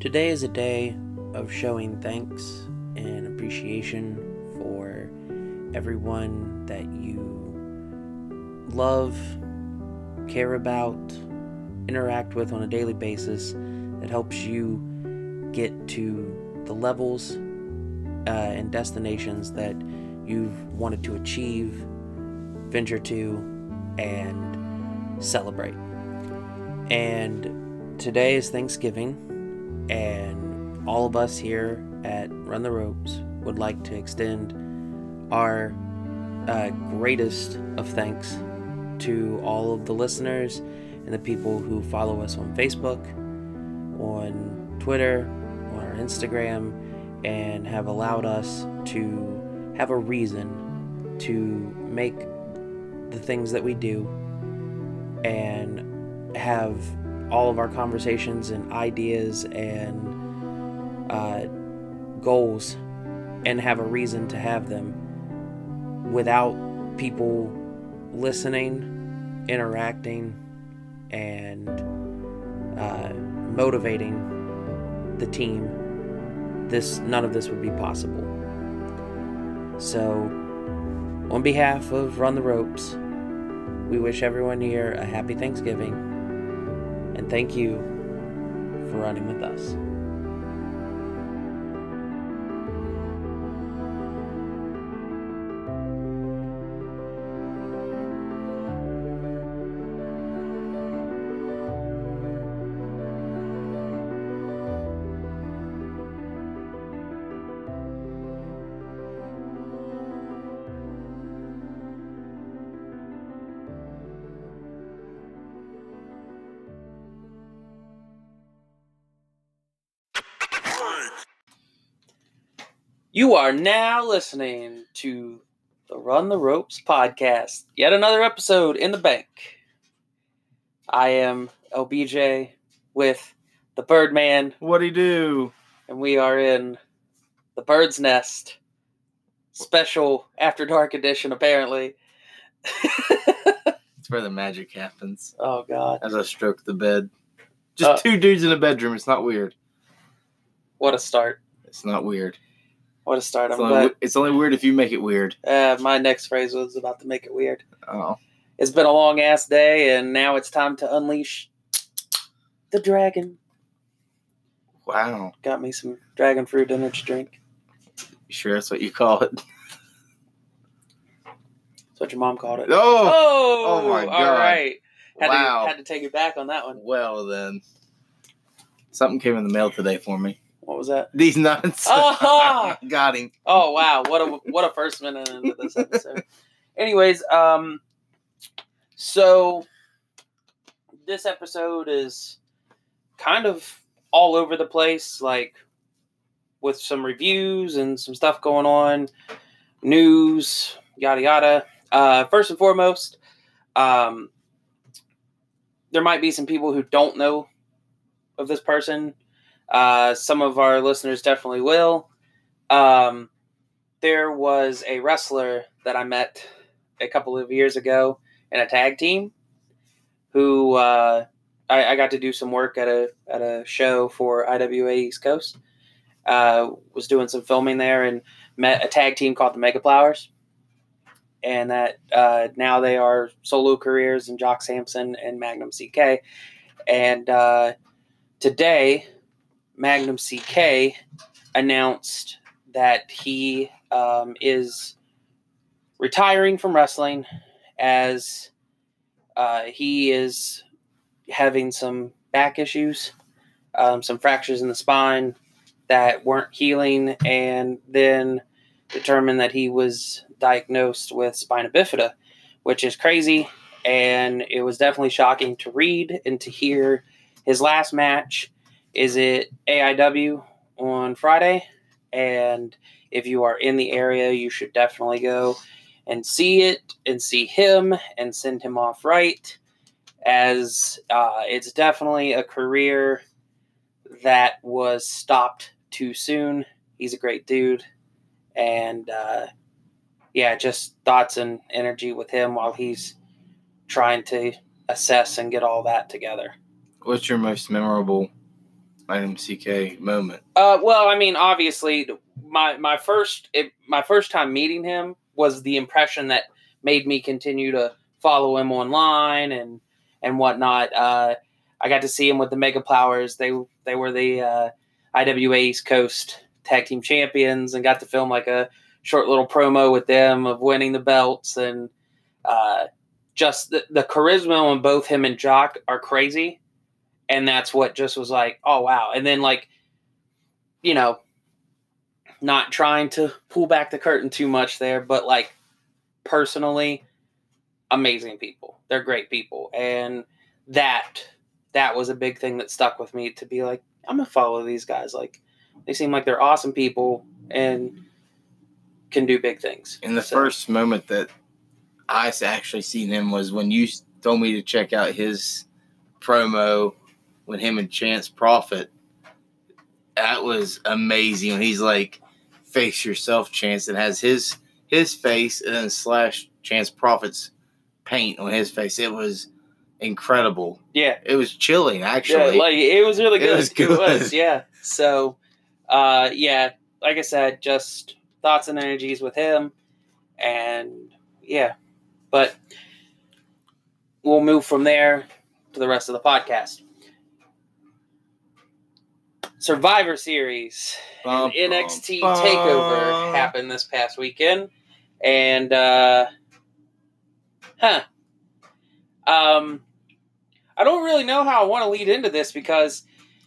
Today is a day of showing thanks and appreciation for everyone that you love, care about, interact with on a daily basis that helps you get to the levels and destinations that you've wanted to achieve, venture to, and celebrate. And today is Thanksgiving, and all of us here at Run the Ropes would like to extend our greatest of thanks to all of the listeners and the people who follow us on Facebook, on Twitter, on our Instagram, and have allowed us to have a reason to make the things that we do and have all of our conversations and ideas and goals and have a reason to have them without people listening, interacting, and motivating the team. None of this would be possible. So, on behalf of Run the Ropes, we wish everyone here a happy Thanksgiving, and thank you for running with us. You are now listening to the Run the Ropes podcast. Yet another episode in the bank. I am LBJ with the Birdman. What'd he do? And we are in the Bird's Nest. Special After Dark edition, apparently. It's where the magic happens. Oh, God. As I stroke the bed. Just two dudes in a bedroom. It's not weird. What a start. It's not weird. What a start. It's only weird if you make it weird. My next phrase was about to make it weird. Oh. It's been a long-ass day, and now it's time to unleash the dragon. Wow. Got me some dragon fruit energy drink. You sure that's what you call it? That's what your mom called it. Oh my God. All right. Wow. Had to take it back on that one. Well, then. Something came in the mail today for me. What was that? These nuts. Oh! Got him. Oh, wow. What a first minute into this episode. Anyways, so this episode is kind of all over the place, like with some reviews and some stuff going on, news, yada yada. First and foremost, there might be some people who don't know of this person. Some of our listeners definitely will. There was a wrestler that I met a couple of years ago in a tag team who I got to do some work at a show for IWA East Coast. Was doing some filming there and met a tag team called the Mega Plowers. And that now they are solo careers in Jock Sampson and Magnum CK. And today, Magnum CK announced that he is retiring from wrestling as he is having some back issues, some fractures in the spine that weren't healing, and then determined that he was diagnosed with spina bifida, which is crazy, and it was definitely shocking to read and to hear. His last match is at AIW on Friday, and if you are in the area, you should definitely go and see it and see him and send him off right, as it's definitely a career that was stopped too soon. He's a great dude, and just thoughts and energy with him while he's trying to assess and get all that together. What's your most memorable IMCK moment. Well, I mean, obviously, my first time meeting him was the impression that made me continue to follow him online and whatnot. I got to see him with the Mega Powers. They were the IWA East Coast Tag Team Champions, and got to film like a short little promo with them of winning the belts, and just the charisma on both him and Jock are crazy. And that's what just was like, oh, wow. And then, like, you know, not trying to pull back the curtain too much there, but, like, personally, amazing people. They're great people. And that was a big thing that stuck with me, to be like, I'm going to follow these guys. Like, they seem like they're awesome people and can do big things. And the first moment that I actually seen him was when you told me to check out his promo with him and Chance Prophet. That was amazing. When he's like, face yourself, Chance, and has his face and then slash Chance Prophet's paint on his face. It was incredible. Yeah. It was chilling, actually. Yeah, like, it was really good. It was good. It was, yeah. So, yeah, like I said, just thoughts and energies with him. And, yeah. But we'll move from there to the rest of the podcast. Survivor Series and NXT TakeOver happened this past weekend. And, I don't really know how I want to lead into this, because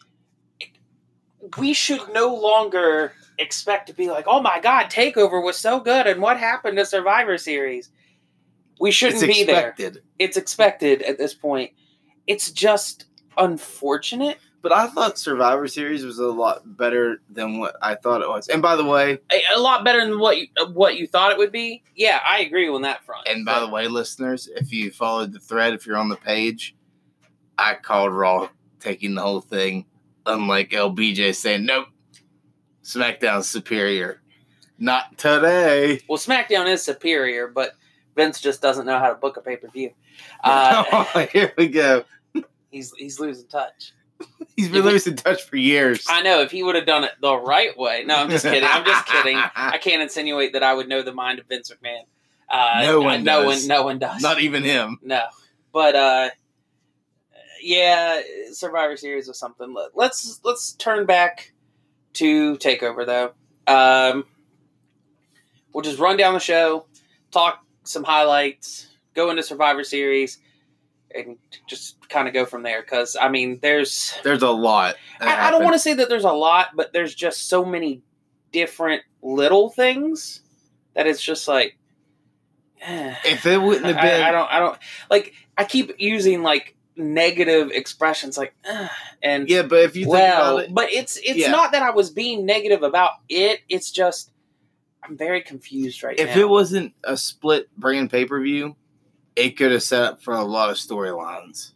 we should no longer expect to be like, oh my God, TakeOver was so good, and what happened to Survivor Series? We shouldn't be there. It's expected at this point. It's just unfortunate. But I thought Survivor Series was a lot better than what I thought it was. And by the way, a lot better than what you thought it would be. Yeah, I agree on that front. And by the way, listeners, if you followed the thread, if you're on the page, I called Raw taking the whole thing, unlike LBJ saying, nope, SmackDown's superior. Not today. Well, SmackDown is superior, but Vince just doesn't know how to book a pay-per-view. Here we go. He's losing touch. He's been losing touch for years. I know. If he would have done it the right way. No, I'm just kidding. I can't insinuate that I would know the mind of Vince McMahon. No one does. Not even him. No. But, yeah, Survivor Series was something. Let's turn back to TakeOver, though. We'll just run down the show, talk some highlights, go into Survivor Series, and just kind of go from there. Because, I mean, there's a lot. I don't want to say that there's a lot, but there's just so many different little things that it's just like, if it wouldn't have been, I don't like. I keep using like negative expressions, like, and yeah, but if you think about it, but it's not that I was being negative about it. It's just I'm very confused right now. If it wasn't a split brand pay-per-view, it could have set up for a lot of storylines.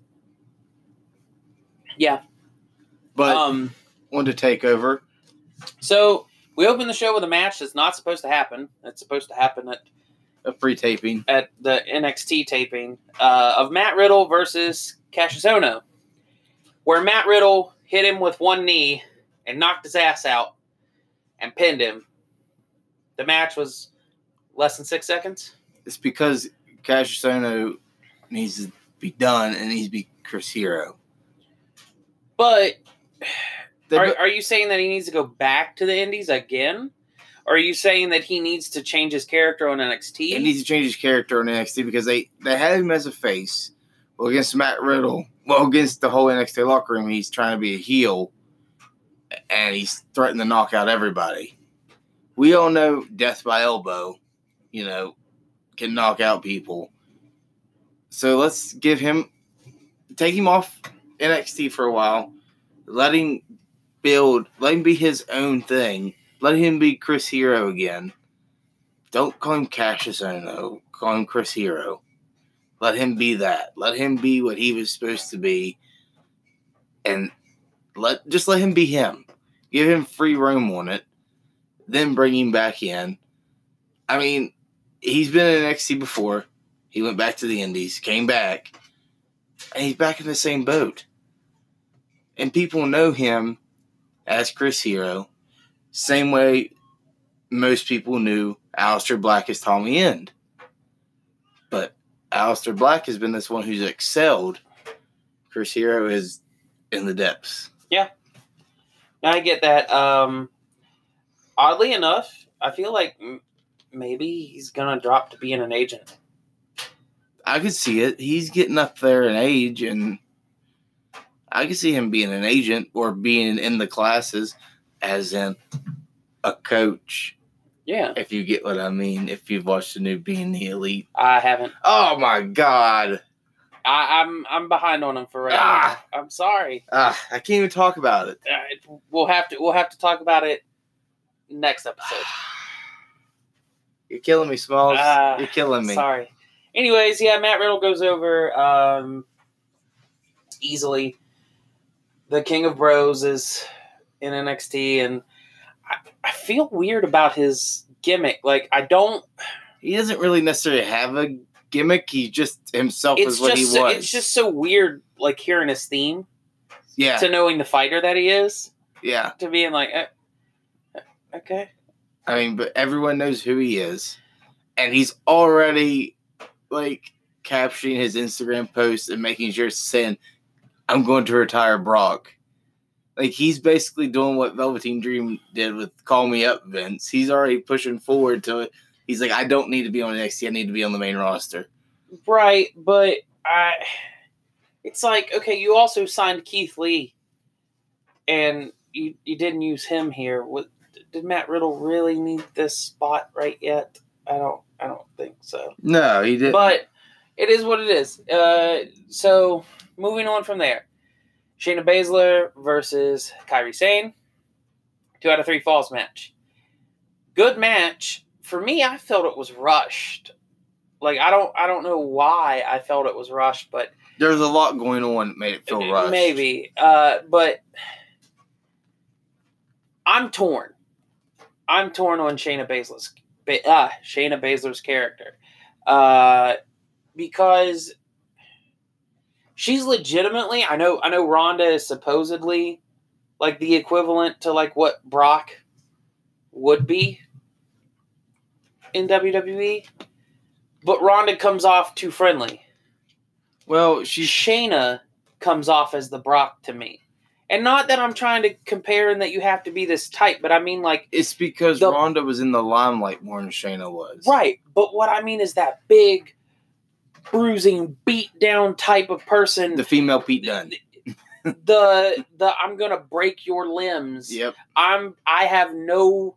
Yeah. But on to TakeOver. So we open the show with a match that's not supposed to happen. It's supposed to happen at a pre-taping. At the NXT taping of Matt Riddle versus Cassius Ohno, where Matt Riddle hit him with one knee and knocked his ass out and pinned him. The match was less than 6 seconds. It's because Cassius Ohno needs to be done and needs to be Chris Hero. But are you saying that he needs to go back to the Indies again? Or are you saying that he needs to change his character on NXT? He needs to change his character on NXT because they had him as a face. Well, against Matt Riddle, against the whole NXT locker room, he's trying to be a heel. And he's threatening to knock out everybody. We all know death by elbow, can knock out people. So let's take him off NXT for a while. Let him be his own thing. Let him be Chris Hero again. Don't call him Cassius Ohno. Call him Chris Hero. Let him be that. Let him be what he was supposed to be. And let him be him. Give him free roam on it. Then bring him back in. I mean, he's been in NXT before. He went back to the Indies, came back, and he's back in the same boat. And people know him as Chris Hero. Same way most people knew Aleister Black as Tommy End. But Aleister Black has been this one who's excelled. Chris Hero is in the depths. Yeah. Now I get that. Oddly enough, I feel like maybe he's going to drop to being an agent. I could see it. He's getting up there in age, and I could see him being an agent or being in the classes as in a coach. Yeah. If you get what I mean. If you've watched the new Being the Elite. I haven't. Oh, my God. I'm behind on him for right now. I'm sorry. I can't even talk about it. We'll have to talk about it next episode. You're killing me, Smalls. You're killing me. Sorry. Anyways, yeah, Matt Riddle goes over easily. The King of Bros is in NXT, and I feel weird about his gimmick. Like, He doesn't really necessarily have a gimmick. He just himself is what he was. It's just so weird, like, hearing his theme. Yeah. To knowing the fighter that he is. Yeah. To being like, okay. I mean, but everyone knows who he is. And he's already, like, capturing his Instagram posts and making sure saying, I'm going to retire Brock. Like, he's basically doing what Velveteen Dream did with Call Me Up, Vince. He's already pushing forward to it. He's like, I don't need to be on NXT. I need to be on the main roster. Right, but it's like, okay, you also signed Keith Lee, and you didn't use him here. Did Matt Riddle really need this spot right yet? I don't think so. No, he didn't. But it is what it is. So moving on from there, Shayna Baszler versus Kairi Sane, 2 out of 3 falls match. Good match. For me, I felt it was rushed. Like, I don't know why I felt it was rushed, but there's a lot going on that made it feel rushed. Maybe. But I'm torn. I'm torn on Shayna Baszler's character. Because she's legitimately, I know Ronda is supposedly like the equivalent to like what Brock would be in WWE, but Ronda comes off too friendly. Well, Shayna comes off as the Brock to me. And not that I'm trying to compare and that you have to be this type, but I mean, like... It's because Ronda was in the limelight more than Shayna was. Right, but what I mean is that big, bruising, beat-down type of person... The female Pete Dunne. the I'm gonna break your limbs. Yep. I have no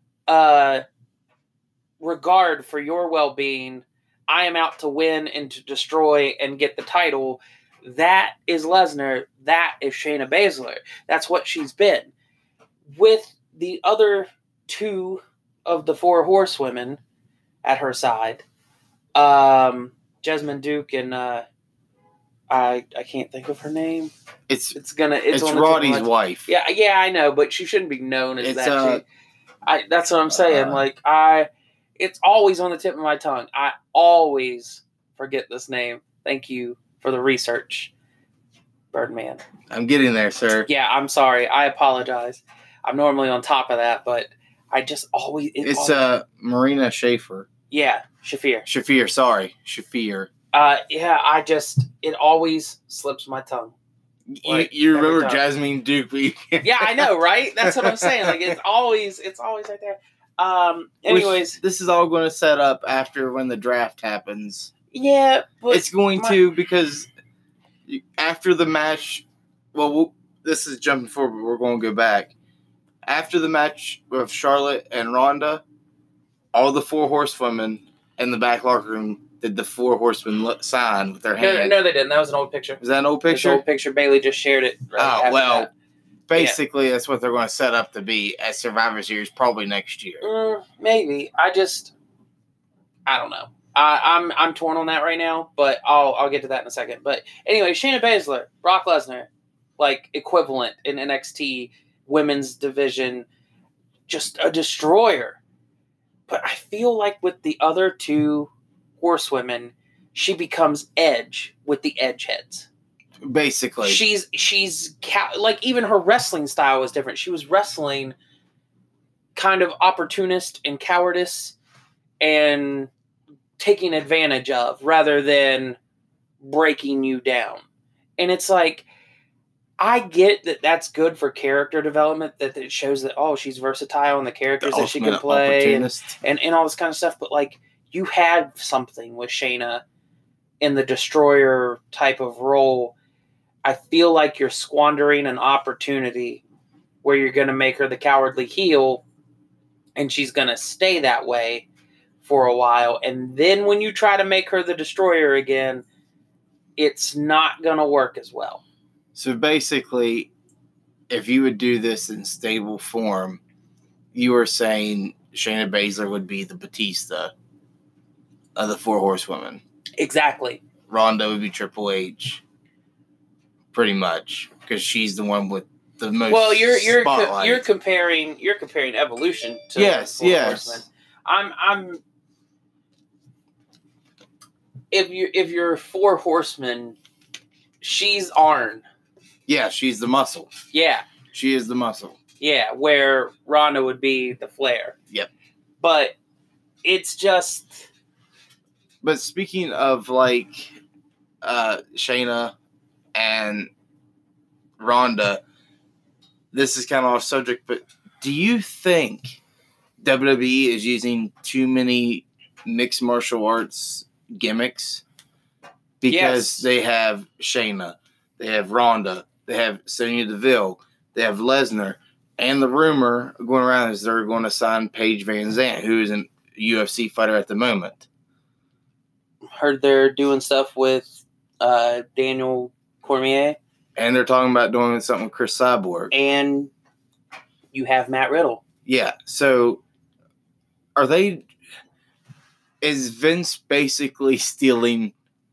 regard for your well-being. I am out to win and to destroy and get the title. That is Lesnar. That is Shayna Baszler. That's what she's been. With the other 2 of the 4 horsewomen at her side, Jessamyn Duke and I can't think of her name. It's Roddy's wife. Yeah, I know, but she shouldn't be known as that. That's what I'm saying. It's always on the tip of my tongue. I always forget this name. Thank you for the research, Birdman. I'm getting there, sir. Yeah, I'm sorry. I apologize. I'm normally on top of that, but I just always... It's Marina Shafir. Yeah, Shafir. Sorry. Shafir. It always slips my tongue. You remember Jessamyn Duke? Yeah, I know, right? That's what I'm saying. Like, it's always right there. Anyways, this is all going to set up after when the draft happens. Yeah, but it's going to, because after the match, this is jumping forward, but we're going to go back. After the match of Charlotte and Ronda, all the 4 horsewomen in the back locker room did the 4 horsemen sign with their hand. No, they didn't. That was an old picture. Was that an old picture? An old picture. Bailey just shared it. Right basically, that's what they're going to set up to be at Survivor Series probably next year. Maybe. I don't know. I'm torn on that right now, but I'll get to that in a second. But anyway, Shayna Baszler, Brock Lesnar, like equivalent in NXT women's division, just a destroyer. But I feel like with the other 2 horsewomen, she becomes Edge with the Edge heads. Basically. Like, even her wrestling style was different. She was wrestling kind of opportunist and cowardice and taking advantage of rather than breaking you down. And it's like, I get that that's good for character development, that it shows that, oh, she's versatile and the characters that she can play and all this kind of stuff. But, like, you had something with Shayna in the Destroyer type of role. I feel like you're squandering an opportunity where you're going to make her the cowardly heel and she's going to stay that way for a while. And then when you try to make her the Destroyer again, it's not going to work as well. So basically, if you would do this in stable form, you were saying Shayna Baszler would be the Batista of the Four Horsewomen. Exactly. Ronda would be Triple H, pretty much, because she's the one with the most. Well, you're spotlight. comparing Evolution to yes. Horsemen. I'm if you're Four Horsemen, she's Arn. Yeah, she's the muscle. Yeah. She is the muscle. Yeah, where Ronda would be the Flair. Yep. But it's just... But speaking of, like, Shayna and Ronda, this is kind of off subject, but do you think WWE is using too many mixed martial arts gimmicks? Because they have Shayna, they have Ronda, they have Sonya Deville, they have Lesnar, and the rumor going around is they're going to sign Paige Van Zandt, who is a UFC fighter at the moment. Heard they're doing stuff with Daniel Cormier. And they're talking about doing something with Chris Cyborg. And you have Matt Riddle. Yeah, so is Vince basically stealing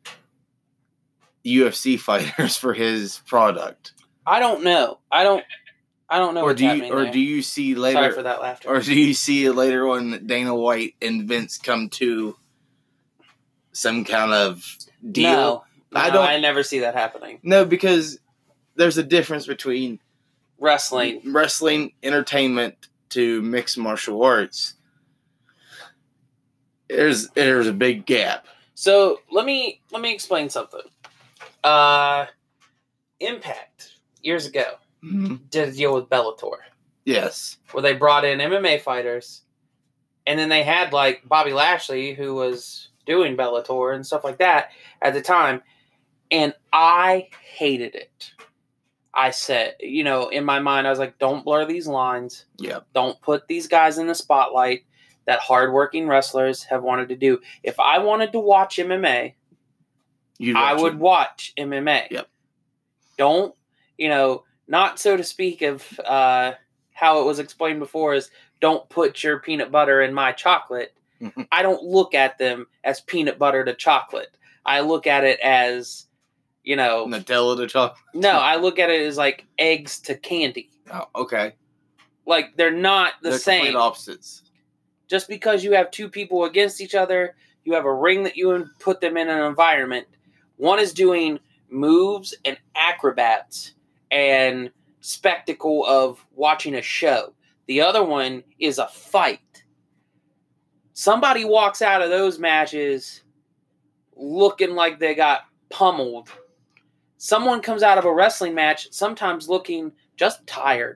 UFC fighters for his product? I don't know. I don't know. Or do you see later? Sorry for that laughter. Or do you see later on Dana White and Vince come to some kind of deal? No, I never see that happening. No, because there's a difference between wrestling entertainment to mixed martial arts. There's a big gap. So let me explain something. Impact years ago did a deal with Bellator. Yes, where they brought in MMA fighters, and then they had like Bobby Lashley, who was doing Bellator and stuff like that at the time, and I hated it. I said, in my mind, I was like, don't blur these lines. Yep. Don't put these guys in the spotlight that hardworking wrestlers have wanted to do. If I wanted to watch MMA, I would watch MMA. Yep. Don't, not so to speak of how it was explained before is don't put your peanut butter in my chocolate. I don't look at them as peanut butter to chocolate. I look at it as, Nutella to chocolate. No, I look at it as like eggs to candy. Oh, okay. Like they're not the they're same. Complete opposites. Just because you have two people against each other, you have a ring that you put them in an environment. One is doing moves and acrobats and spectacle of watching a show. The other one is a fight. Somebody walks out of those matches looking like they got pummeled. Someone comes out of a wrestling match sometimes looking just tired.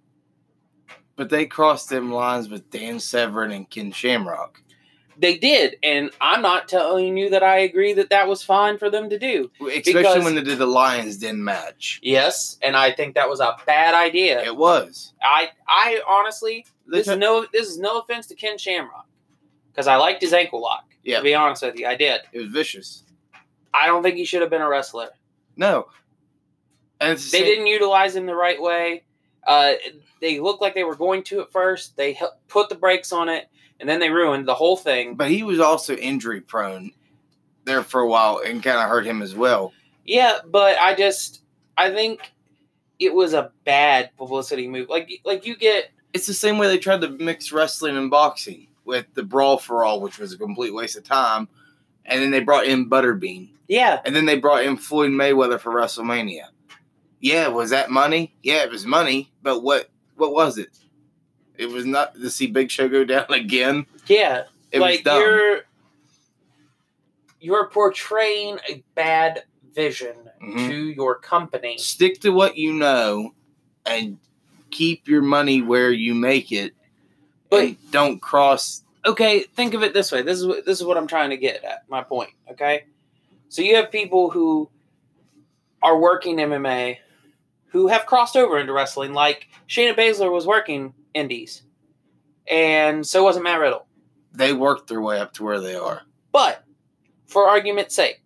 But they crossed them lines with Dan Severn and Ken Shamrock. They did, and I'm not telling you that I agree that was fine for them to do. Especially when they did the Lions Den match. Yes, and I think that was a bad idea. It was. I honestly, this is no offense to Ken Shamrock, because I liked his ankle lock. Yeah. To be honest with you, I did. It was vicious. I don't think he should have been a wrestler. No. And they didn't utilize him the right way. They looked like they were going to at first. They put the brakes on it, and then they ruined the whole thing. But he was also injury prone there for a while and kind of hurt him as well. Yeah, but I think it was a bad publicity move. Like you get... It's the same way they tried to mix wrestling and boxing with the Brawl for All, which was a complete waste of time. And then they brought in Butterbean. Yeah. And then they brought in Floyd Mayweather for WrestleMania. Yeah, was that money? Yeah, it was money. But what was it? It was not to see Big Show go down again. Yeah. It was dumb. You're portraying a bad vision to your company. Stick to what you know and keep your money where you make it. But don't cross. Okay, think of it this way. This is what I'm trying to get at, my point, okay? So you have people who are working MMA who have crossed over into wrestling, like Shayna Baszler was working indies. And so wasn't Matt Riddle. They worked their way up to where they are. But, for argument's sake,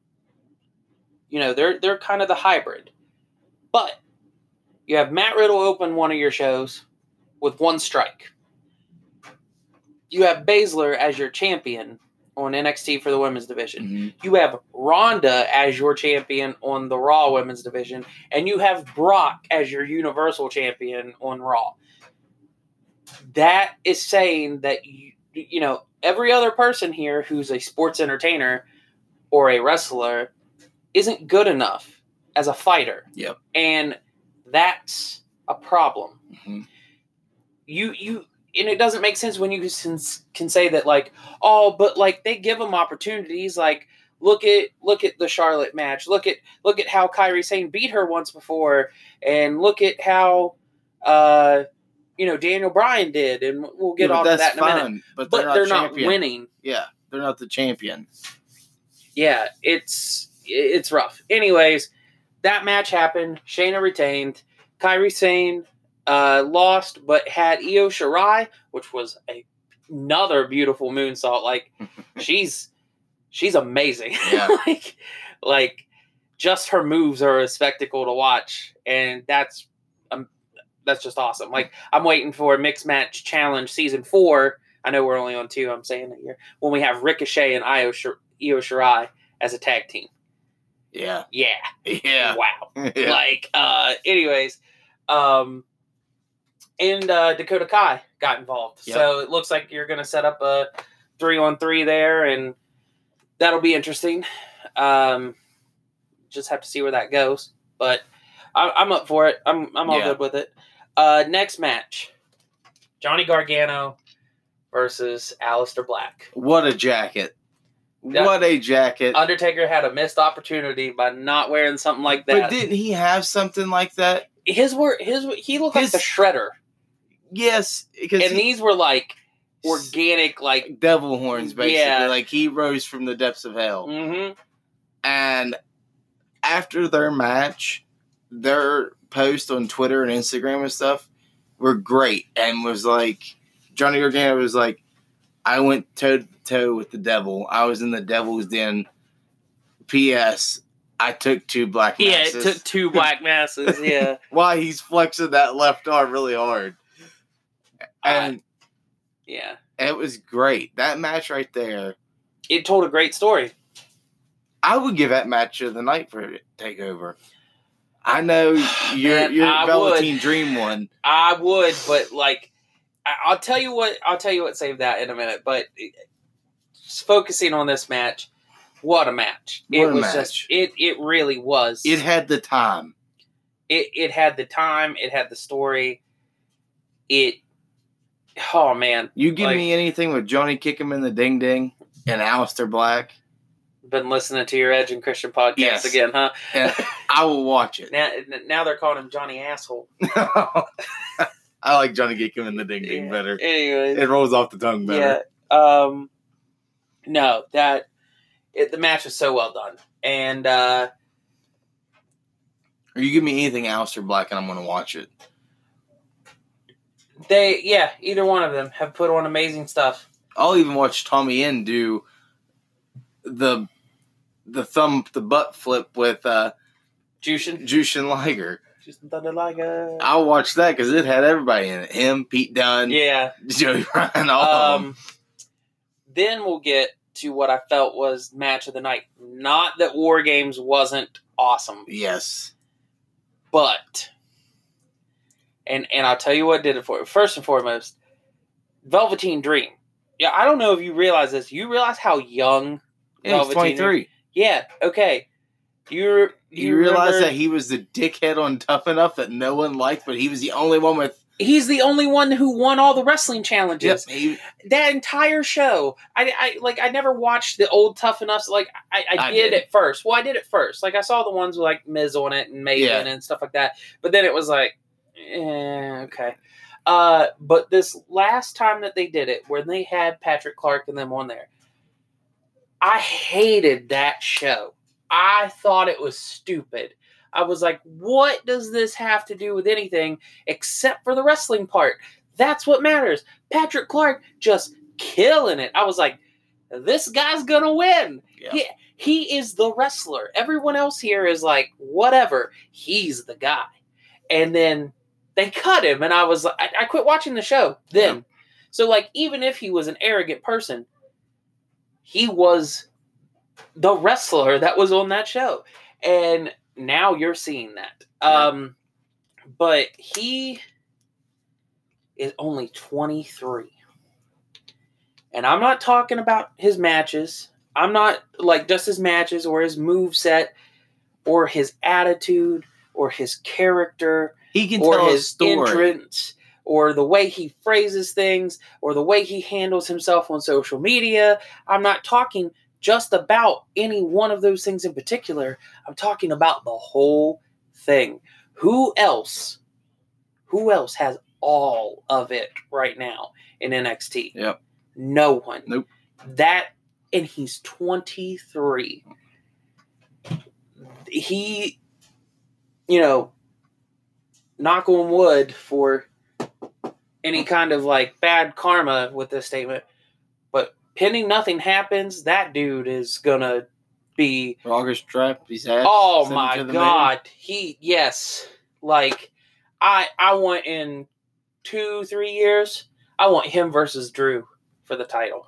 they're kind of the hybrid. But you have Matt Riddle open one of your shows with one strike. You have Baszler as your champion on NXT for the women's division. Mm-hmm. You have Ronda as your champion on the Raw women's division. And you have Brock as your Universal champion on Raw. That is saying that, every other person here who's a sports entertainer or a wrestler isn't good enough as a fighter. Yep. And that's a problem. Mm-hmm. And it doesn't make sense when you can say that, like, oh, but like they give them opportunities. Like, look at the Charlotte match. Look at how Kairi Sane beat her once before, and look at how Daniel Bryan did, and we'll get on to that in a minute. But they're not winning. Yeah, they're not the champion. Yeah, it's rough. Anyways, that match happened. Shayna retained. Kairi Sane lost, but had Io Shirai, which was another beautiful moonsault. Like, she's amazing. Yeah. like just her moves are a spectacle to watch, and that's just awesome. Like, I'm waiting for Mixed Match Challenge Season 4. I know we're only on 2, I'm saying that here. When we have Ricochet and Io Shirai as a tag team. Yeah. Yeah. Yeah. Wow. Yeah. Anyways, and Dakota Kai got involved. Yep. So it looks like you're going to set up a 3-on-3 there, and that'll be interesting. Just have to see where that goes. But I'm up for it. I'm all good with it. Next match, Johnny Gargano versus Aleister Black. What a jacket. What a jacket. Undertaker had a missed opportunity by not wearing something like that. But didn't he have something like that? He looked like the Shredder. Yes. And these were like organic, like devil horns, basically. Yeah. Like he rose from the depths of hell. Mm-hmm. And after their match, their post on Twitter and Instagram and stuff were great, and was like, Johnny Gargano was like, I went toe to toe with the devil. I was in the devil's den. P.S. I took 2 black masses. Yeah, it took 2 black masses, yeah. Why he's flexing that left arm really hard. And yeah. It was great. That match right there. It told a great story. I would give that match of the night for TakeOver. I know your Velveteen Dream one. I would, but like, I'll tell you what saved that in a minute. But just focusing on this match, what a match! It really was. It had the time. It had the time. It had the story. Oh man! You give me anything with Johnny kick him in the ding ding and Aleister Black. Been listening to your Edge and Christian podcast again, huh? And I will watch it. Now they're calling him Johnny Asshole. I like Johnny kick him in the ding ding better. Anyways, it rolls off the tongue better. Yeah. No, the match was so well done, and or you give me anything Aleister Black, and I'm going to watch it. Either one of them have put on amazing stuff. I'll even watch Tommy Inn do the butt flip with Jushin Liger. I'll watch that because it had everybody in it. Him, Pete Dunne, Joey Ryan, all of them. Then we'll get to what I felt was match of the night. Not that War Games wasn't awesome. Yes. But, and I'll tell you what did it for you. First and foremost, Velveteen Dream. Yeah, I don't know if you realize this. You realize how young Yeah, he's Velveteen. 23. Yeah, okay. You realize remember, that he was the dickhead on Tough Enough that no one liked, but he was the only one with. he's the only one who won all the wrestling challenges. Yep, That entire show, I never watched the old Tough Enoughs. Like I did at first. Well, I did at first. Like I saw the ones with like Miz on it and Maven and stuff like that. But then it was like, okay. But this last time that they did it, when they had Patrick Clark and them on there, I hated that show. I thought it was stupid. I was like, what does this have to do with anything except for the wrestling part? That's what matters. Patrick Clark just killing it. I was like, this guy's going to win. Yeah. He is the wrestler. Everyone else here is like, whatever. He's the guy. And then they cut him, and I was like, I quit watching the show then. Yeah. So, like, even if he was an arrogant person, he was the wrestler that was on that show. And now you're seeing that. Yeah. But he is only 23. And I'm not talking about his matches. I'm not like just his matches or his moveset or his attitude or his character. He can or tell his a story. Entrance or the way he phrases things or the way he handles himself on social media. I'm not talking just about any one of those things in particular. I'm talking about the whole thing. Who else has all of it right now in NXT? Yep. No one. Nope. And he's 23. He, knock on wood for any kind of like bad karma with this statement, but pending nothing happens, that dude is gonna be August strap his ass. Oh my god. Like I want in 2-3 years, I want him versus Drew for the title.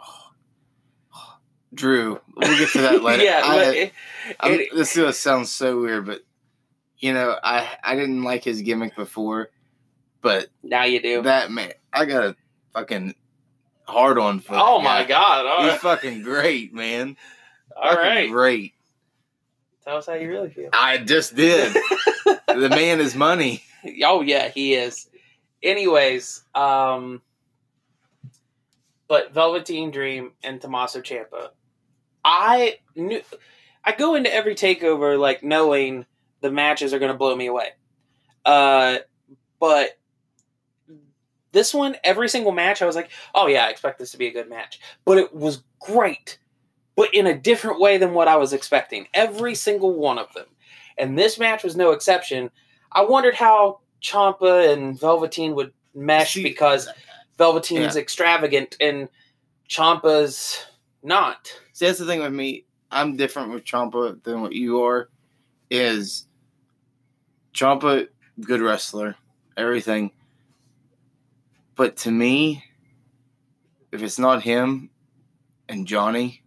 Drew. We'll get to that later. Yeah, this is gonna sound so weird, but I didn't like his gimmick before, but now you do. That man, I got a fucking hard on for. Oh my god! He's fucking great, man. All right, great. Tell us how you really feel. I just did. The man is money. Oh yeah, he is. Anyways, but Velveteen Dream and Tommaso Ciampa, I go into every takeover like knowing the matches are going to blow me away. But this one, every single match, I was like, oh yeah, I expect this to be a good match. But it was great, but in a different way than what I was expecting. Every single one of them. And this match was no exception. I wondered how Ciampa and Velveteen would mesh because Velveteen's extravagant and Ciampa's not. See, that's the thing with me. I'm different with Ciampa than what you are. Is Ciampa, good wrestler, everything. But to me, if it's not him and Johnny,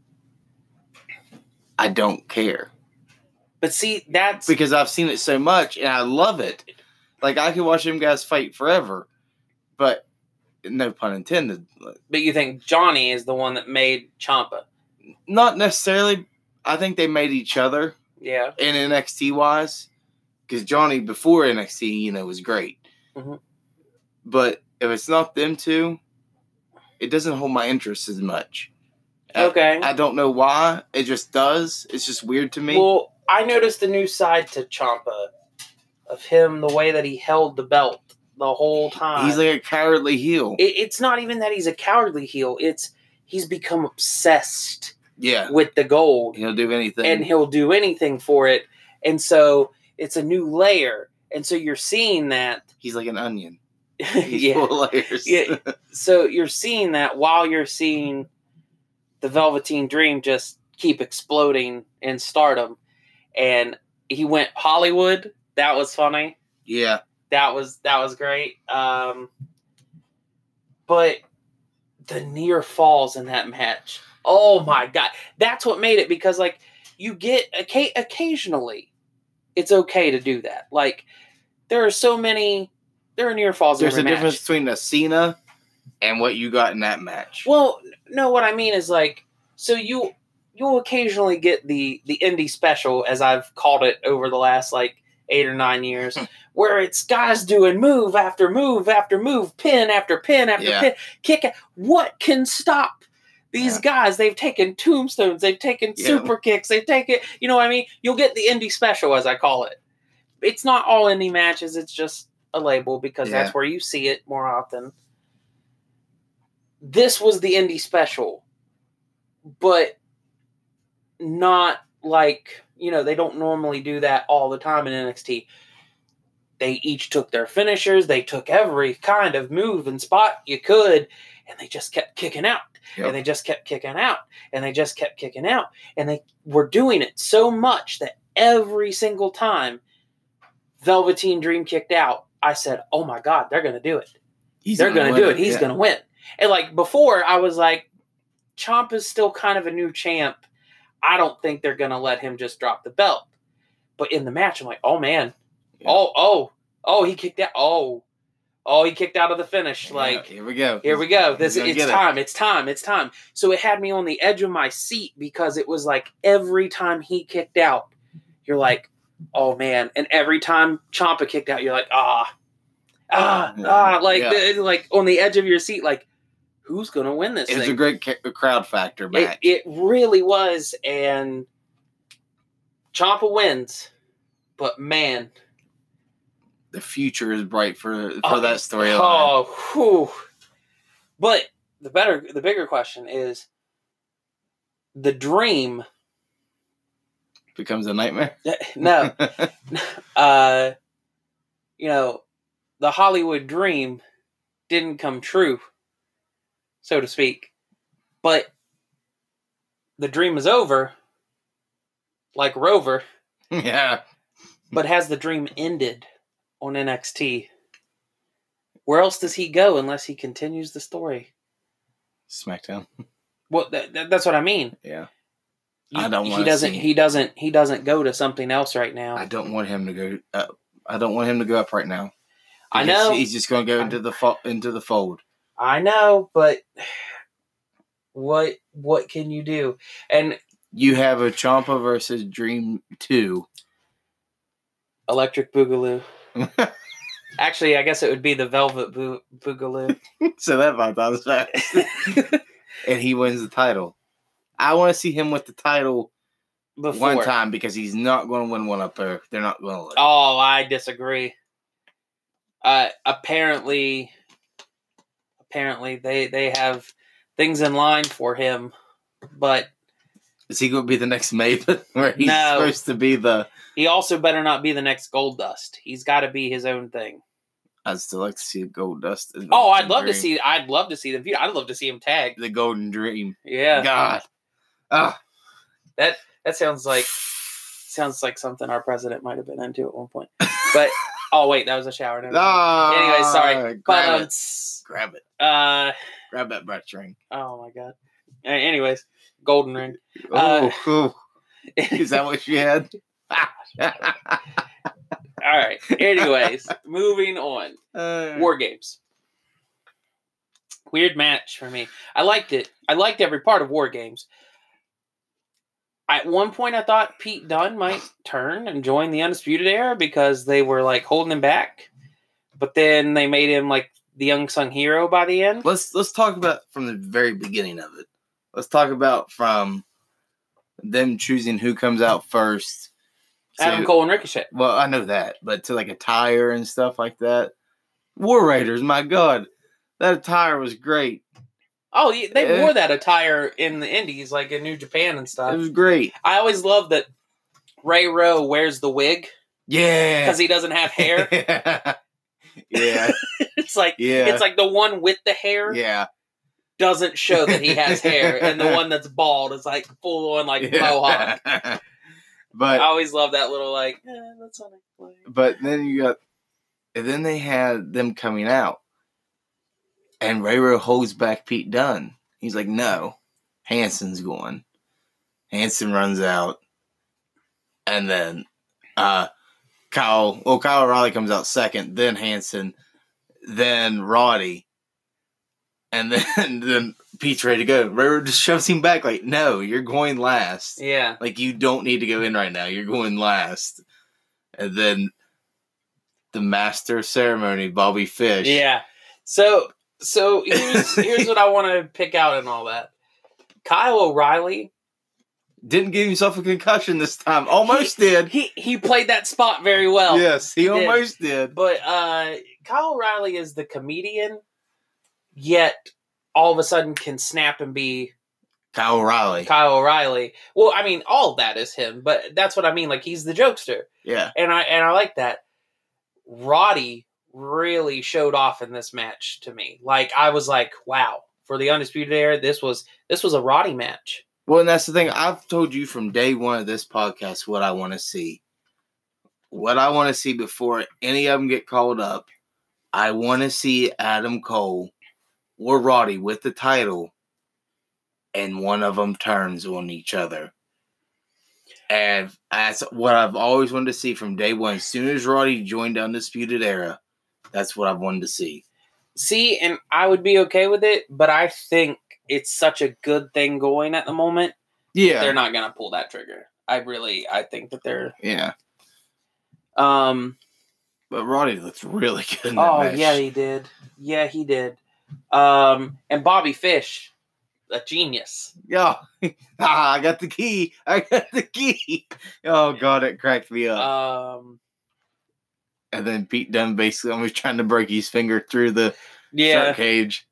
I don't care. But see, that's... Because I've seen it so much, and I love it. Like, I could watch them guys fight forever. But, no pun intended. But you think Johnny is the one that made Ciampa? Not necessarily. I think they made each other. Yeah. In NXT-wise. Because Johnny, before NXT, was great. Mm-hmm. But if it's not them two, it doesn't hold my interest as much. Okay. I don't know why. It just does. It's just weird to me. Well, I noticed a new side to Ciampa. Of him, the way that he held the belt the whole time. He's like a cowardly heel. It's not even that he's a cowardly heel. It's he's become obsessed with the gold. He'll do anything. And he'll do anything for it. And so it's a new layer. And so you're seeing that. He's like an onion. He's full of layers. Yeah. So you're seeing that while you're seeing the Velveteen Dream just keep exploding in stardom. And he went Hollywood. That was funny. Yeah. That was great. But the near falls in that match. Oh my God. That's what made it, because like you get occasionally it's okay to do that. Like there are near falls. There's a difference between a Cena and what you got in that match. Well, no, what I mean is like, so you'll occasionally get the indie special, as I've called it over the last like 8 or 9 years, where it's guys doing move after move after move, pin after pin after pin, kick. What can stop these guys? They've taken tombstones, they've taken super kicks, they've taken, you know what I mean? You'll get the indie special, as I call it. It's not all indie matches, it's just a label because that's where you see it more often. This was the indie special, but not like, you know, they don't normally do that all the time in NXT. They each took their finishers, they took every kind of move and spot you could, and they just kept kicking out. And they just kept kicking out. And they just kept kicking out. And they were doing it so much that every single time Velveteen Dream kicked out, I said, oh my God, they're going to do it. They're going to do it. He's going to win. And like before, I was like, Ciampa's still kind of a new champ. I don't think they're going to let him just drop the belt. But in the match, I'm like, oh man. Yeah. Oh, he kicked out. Oh, he kicked out of the finish. Like, here we go. It's time. So it had me on the edge of my seat because it was like every time he kicked out, you're like, oh man. And every time Ciampa kicked out, you're like, like on the edge of your seat, like, who's going to win this thing? It was a great crowd factor match. It really was. And Ciampa wins. But man, the future is bright for that storyline. But the bigger question is, the Dream becomes a nightmare? No. You know, the Hollywood Dream didn't come true, so to speak. But the dream is over, like Rover. Yeah. But has the dream ended on NXT? Where else does he go unless he continues the story? SmackDown. Well, that's what I mean. Yeah. He doesn't go to something else right now. I don't want him to go. I don't want him to go up right now. I know he's just going to go into the fold. I know, but what can you do? And you have a Ciampa versus Dream 2. Electric Boogaloo. Actually, I guess it would be the Velvet Boogaloo. So that about that. And he wins the title. I want to see him with the title one time because he's not going to win one up there. They're not going to let him. Oh, I disagree. Apparently they have things in line for him, but is he going to be the next Maven? Where he's supposed to be the... He also better not be the next Goldust. He's got to be his own thing. I'd still like to see a Goldust. I'd love to see them. I'd love to see him tag the Golden Dream. Yeah. God. That sounds like something our president might have been into at one point. But oh wait, that was a shower. Anyway, sorry. Grab it. Grab that brush ring. Oh my God. Anyways, golden ring. Is that what she had? All right. Anyways, moving on. War Games. Weird match for me. I liked it. I liked every part of War Games. At one point, I thought Pete Dunne might turn and join the Undisputed Era because they were like holding him back. But then they made him like the unsung hero by the end. Let's talk about from the very beginning of it. Let's talk about from them choosing who comes out first. Adam Cole and Ricochet. Well, I know that, but to like attire and stuff like that. War Raiders, my God, that attire was great. Oh, they wore that attire in the Indies, like in New Japan and stuff. It was great. I always love that Ray Rowe wears the wig. Yeah. Because he doesn't have hair. Yeah. It's like the one with the hair doesn't show that he has hair, and the one that's bald is like full on like mohawk. But I always love that little like, that's how they play. But then they had them coming out. And Ray Rowe holds back Pete Dunne. He's like, no, Hanson's going. Hanson runs out. And then Kyle O'Reilly comes out second, then Hanson, then Roddy. And then Pete's ready to go. Railroad just shoves him back like, no, you're going last. Yeah. Like, you don't need to go in right now. You're going last. And then the master of ceremony, Bobby Fish. Yeah. So here's what I want to pick out in all that. Kyle O'Reilly didn't give himself a concussion this time. Almost did. He played that spot very well. Yes, he almost did. But Kyle O'Reilly is the comedian, yet all of a sudden can snap and be Kyle O'Reilly. Kyle O'Reilly. Well, I mean, all of that is him, but that's what I mean. Like, he's the jokester. Yeah. And I like that. Roddy really showed off in this match to me. Like, I was like, wow, for the Undisputed Era, this was a Roddy match. Well, and that's the thing. I've told you from day one of this podcast what I want to see. What I want to see before any of them get called up, I want to see Adam Cole or Roddy with the title, and one of them turns on each other. And that's what I've always wanted to see from day one. As soon as Roddy joined the Undisputed Era, that's what I've wanted to see. See, and I would be okay with it, but I think it's such a good thing going at the moment. Yeah. They're not going to pull that trigger. I think that they're... Yeah. But Roddy looked really good in that match. Yeah, he did. Yeah, he did. And Bobby Fish, a genius. Yeah. I got the key. Oh, God, it cracked me up. And then Pete Dunne basically almost trying to break his finger through the shark cage.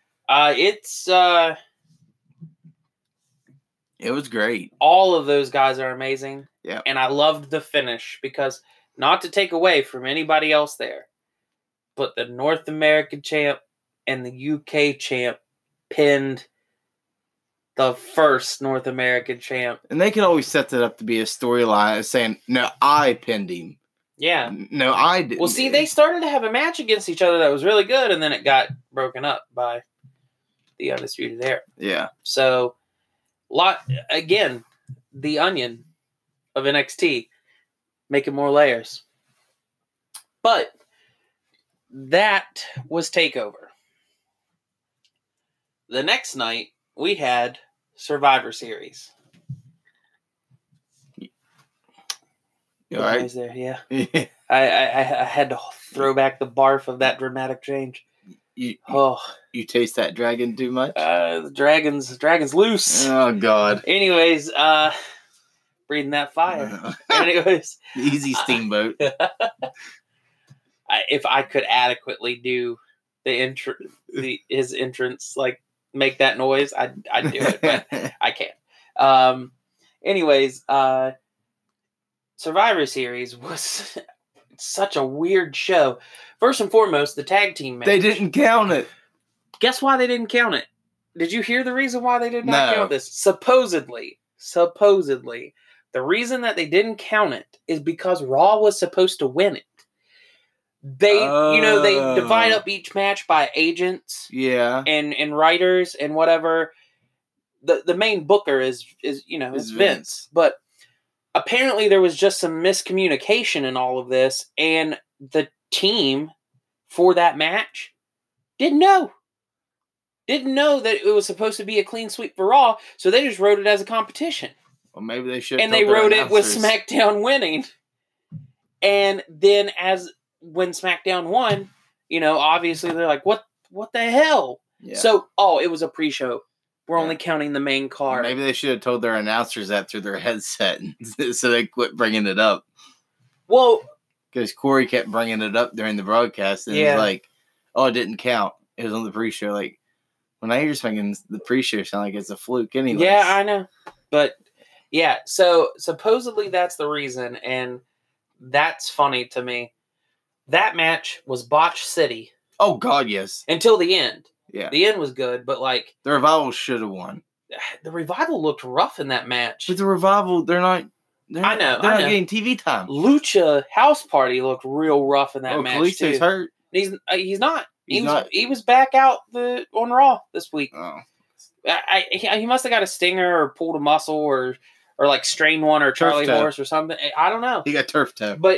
It was great. All of those guys are amazing. Yeah. And I loved the finish because, not to take away from anybody else there, but the North American champ and the UK champ pinned the first North American champ. And they could always set that up to be a storyline saying, no, I pinned him. Yeah. No, I didn't. Well, see, they started to have a match against each other that was really good, and then it got broken up by the Undisputed Era. Yeah. So, again, the onion of NXT, making more layers. But that was TakeOver. The next night, we had Survivor Series. You all right? There, yeah. I had to throw back the barf of that dramatic change. You taste that dragon too much? The dragon's loose. Oh, God. Anyways, breathing that fire. Anyways. Easy steamboat. If I could adequately do his entrance, like, make that noise, I'd do it, but I can't. Anyways, Survivor Series was such a weird show. First and foremost, the tag team match. They didn't count it. Guess why they didn't count it? Did you hear the reason why they did not count this? Supposedly, the reason that they didn't count it is because Raw was supposed to win it. They divide up each match by agents, and writers and whatever. The main booker is Vince, but apparently there was just some miscommunication in all of this, and the team for that match didn't know that it was supposed to be a clean sweep for Raw, so they just wrote it as a competition. Well, maybe they should. And they wrote it with SmackDown winning, and then when SmackDown won, obviously they're like, what the hell? Yeah. So, it was a pre-show. We're only counting the main card. Maybe they should have told their announcers that through their headset so they quit bringing it up. Well, because Corey kept bringing it up during the broadcast, and it's like, it didn't count. It was on the pre-show. Like, when I hear just making the pre-show sound like it's a fluke anyway. Yeah, I know. But, yeah, so supposedly that's the reason, and that's funny to me. That match was Botch City. Oh, God, yes. Until the end. Yeah. The end was good, but, like... The Revival should have won. The Revival looked rough in that match. But the Revival, they're not getting TV time. Lucha House Party looked real rough in that match, Kalisto's hurt. He's not. He was back out on Raw this week. Oh. He must have got a stinger or pulled a muscle or like strained one or Charlie Horse or something. I don't know. He got turf toe. But...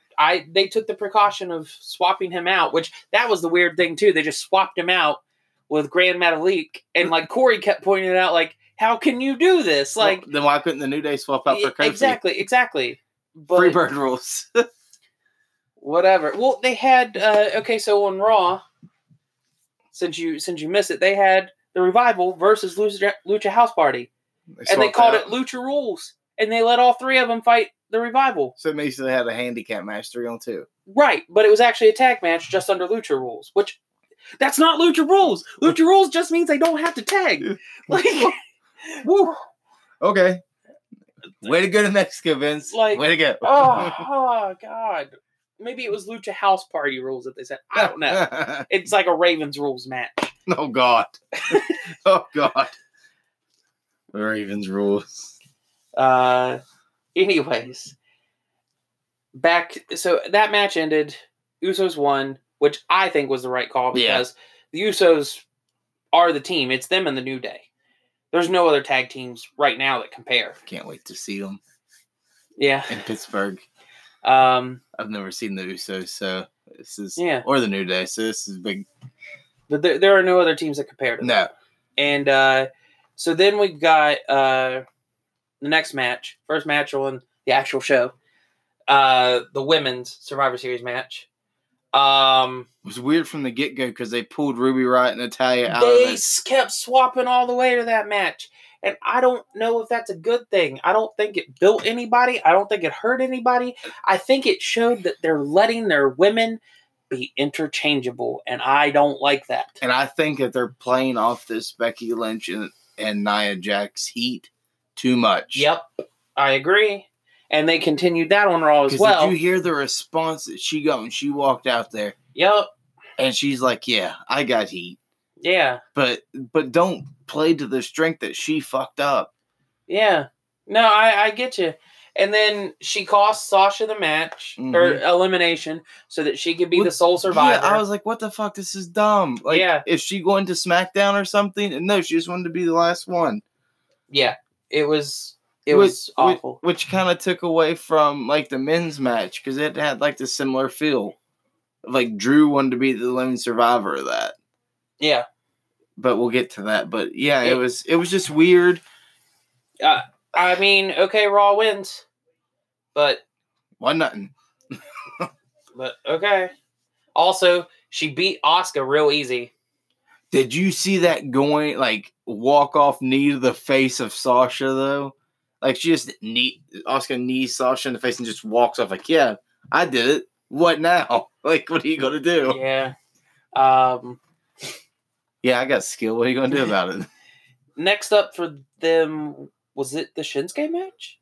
they took the precaution of swapping him out, which that was the weird thing too. They just swapped him out with Grand Metalik, and like Corey kept pointing it out, like, how can you do this? Like, well, then why couldn't the New Day swap out for Kofi? Exactly. But Freebird rules. whatever. Well, they had so on Raw, since you missed it, they had the Revival versus Lucha House Party, and they called it Lucha Rules, and they let all three of them fight the Revival. So it makes they had a handicap match 3-on-2. Right, but it was actually a tag match just under Lucha Rules, which that's not Lucha Rules. Lucha Rules just means they don't have to tag. Like, woo. Okay. Way to go to Mexico, Vince. Like, way to go. Oh God. Maybe it was Lucha House Party rules that they said. I don't know. It's like a Ravens rules match. Oh God. Oh God. Ravens rules. Anyways. So that match ended. Usos won, which I think was the right call because the Usos are the team. It's them and the New Day. There's no other tag teams right now that compare. Can't wait to see them. Yeah. In Pittsburgh. I've never seen the Usos, so this is or the New Day, so this is big. But there are no other teams that compare to them. No. And so then we got the next match, first match on the actual show, the women's Survivor Series match. It was weird from the get-go because they pulled Ruby Riott and Natalya out of it. They kept swapping all the way to that match. And I don't know if that's a good thing. I don't think it built anybody. I don't think it hurt anybody. I think it showed that they're letting their women be interchangeable, and I don't like that. And I think that they're playing off this Becky Lynch and Nia Jax heat too much. Yep, I agree. And they continued that on Raw as well. Did you hear the response that she got when she walked out there? Yep. And she's like, yeah, I got heat. Yeah. But don't play to the strength that she fucked up. Yeah. No, I get you. And then she cost Sasha the match, or elimination, so that she could be the sole survivor. Yeah, I was like, what the fuck? This is dumb. Like, is she going to SmackDown or something? And no, she just wanted to be the last one. Yeah. It was awful. Which kind of took away from, like, the men's match, because it had, like, the similar feel. Like, Drew wanted to be the lone survivor of that. Yeah. But we'll get to that. But, yeah, it was just weird. I mean, okay, Raw wins. But... Why nothing? But, okay. Also, she beat Asuka real easy. Did you see that going, like, walk-off knee to the face of Sasha, though? Like, she just Asuka knees Sasha in the face and just walks off like, yeah, I did it. What now? Like, what are you going to do? Yeah. Yeah, I got skill. What are you going to do about it? Next up for them, was it the Shinsuke match?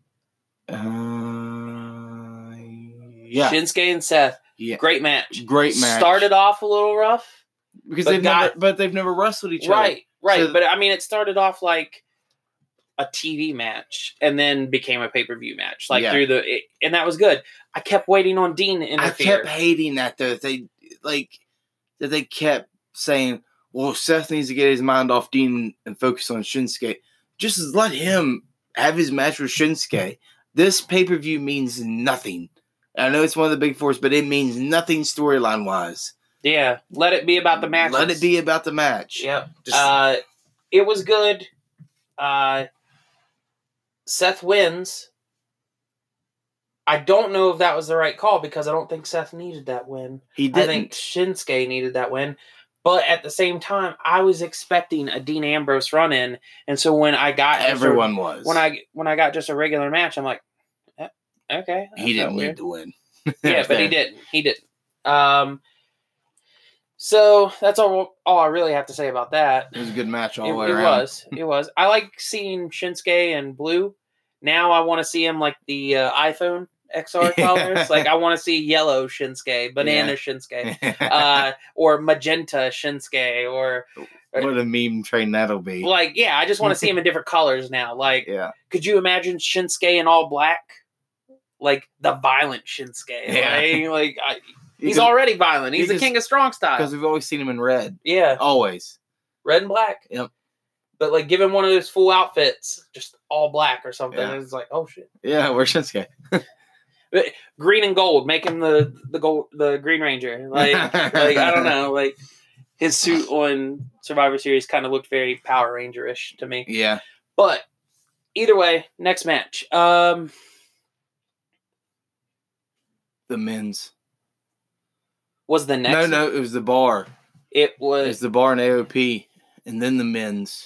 Yeah. Shinsuke and Seth. Yeah. Great match. Started off a little rough. Because they've never wrestled each other. Right. So, but, I mean, it started off like a TV match and then became a pay-per-view match. Like, and that was good. I kept waiting on Dean to interfere. I kept hating that, though. They kept saying, well, Seth needs to get his mind off Dean and focus on Shinsuke. Just let him have his match with Shinsuke. This pay-per-view means nothing. I know it's one of the big fours, but it means nothing storyline-wise. Yeah, let it be about the match. Let it be about the match. Yep. It was good. Seth wins. I don't know if that was the right call because I don't think Seth needed that win. He didn't. I think Shinsuke needed that win. But at the same time, I was expecting a Dean Ambrose run-in, and so when I got everyone was when I got just a regular match, I'm like, okay. He didn't need to win. Yeah, but he didn't. He didn't. So that's all I really have to say about that. It was a good match all the way around. It was. I like seeing Shinsuke in blue. Now I want to see him like the iPhone XR colors. Like I want to see yellow Shinsuke, banana Shinsuke, or magenta Shinsuke, or what a meme train that'll be. Like, yeah, I just want to see him in different colors now. Like, could you imagine Shinsuke in all black? Like the violent Shinsuke. Yeah. He's already violent. He's the king of strong style. Because we've always seen him in red. Yeah. Always. Red and black. Yep. But like give him one of those full outfits, just all black or something. Yeah. It's like, oh shit. Yeah, where's Shinsuke? Green and gold. Make him the Green Ranger. Like I don't know. Like his suit on Survivor Series kind of looked very Power Ranger-ish to me. Yeah. But either way, next match. The men's. Was the next? No, it was the bar. It It was the bar and AOP, and then the men's.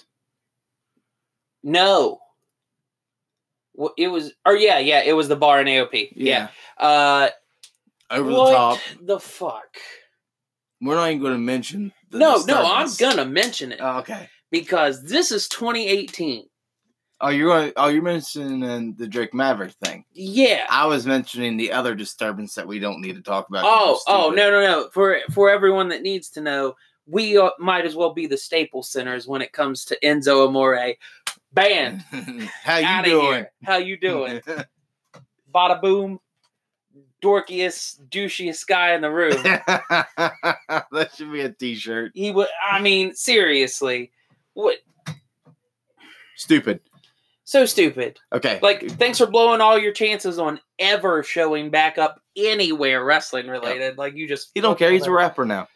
No. It was, it was the bar and AOP. Yeah. Over what the top. the fuck? We're not even going to mention the No, I'm disturbance. gonna mention it Oh, okay. because this is 2018. You're mentioning the Drake Maverick thing. Yeah. I was mentioning the other disturbance that we don't need to talk about. No. For everyone that needs to know, we might as well be the Staples Centers when it comes to Enzo Amore. Banned. How you Outta doing? here. How you doing? Bada boom. Dorkiest, douchiest guy in the room. That should be a t-shirt. He would. I mean, seriously, what? Stupid. So stupid. Okay. Like, thanks for blowing all your chances on ever showing back up anywhere wrestling related. Yep. Like, you just. He don't care. He's a rapper now.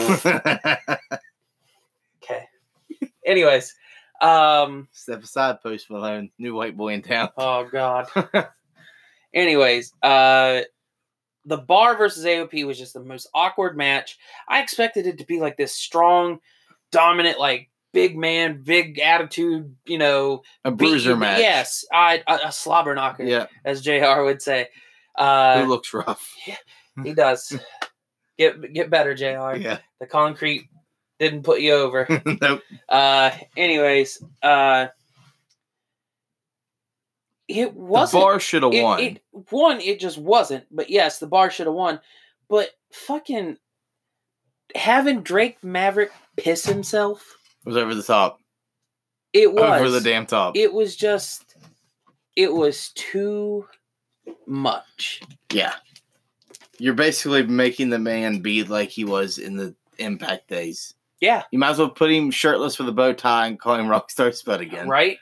Okay. Anyways. Step aside, Post Malone. New white boy in town. Oh, God. Anyways, the bar versus AOP was just the most awkward match. I expected it to be like this strong, dominant, like big man, big attitude, a bruiser match. Yes, a slobber knocker, yeah, as JR would say. Who looks rough? Yeah, he does. Get better, JR. Yeah, the concrete didn't put you over. Nope. Anyways, it wasn't. The bar should have won. It just wasn't. But yes, the bar should have won. But fucking having Drake Maverick piss himself was over the top. It was over the damn top. It was too much. Yeah, you're basically making the man be like he was in the Impact days. Yeah, you might as well put him shirtless with a bow tie and call him Rockstar Spud again. Right.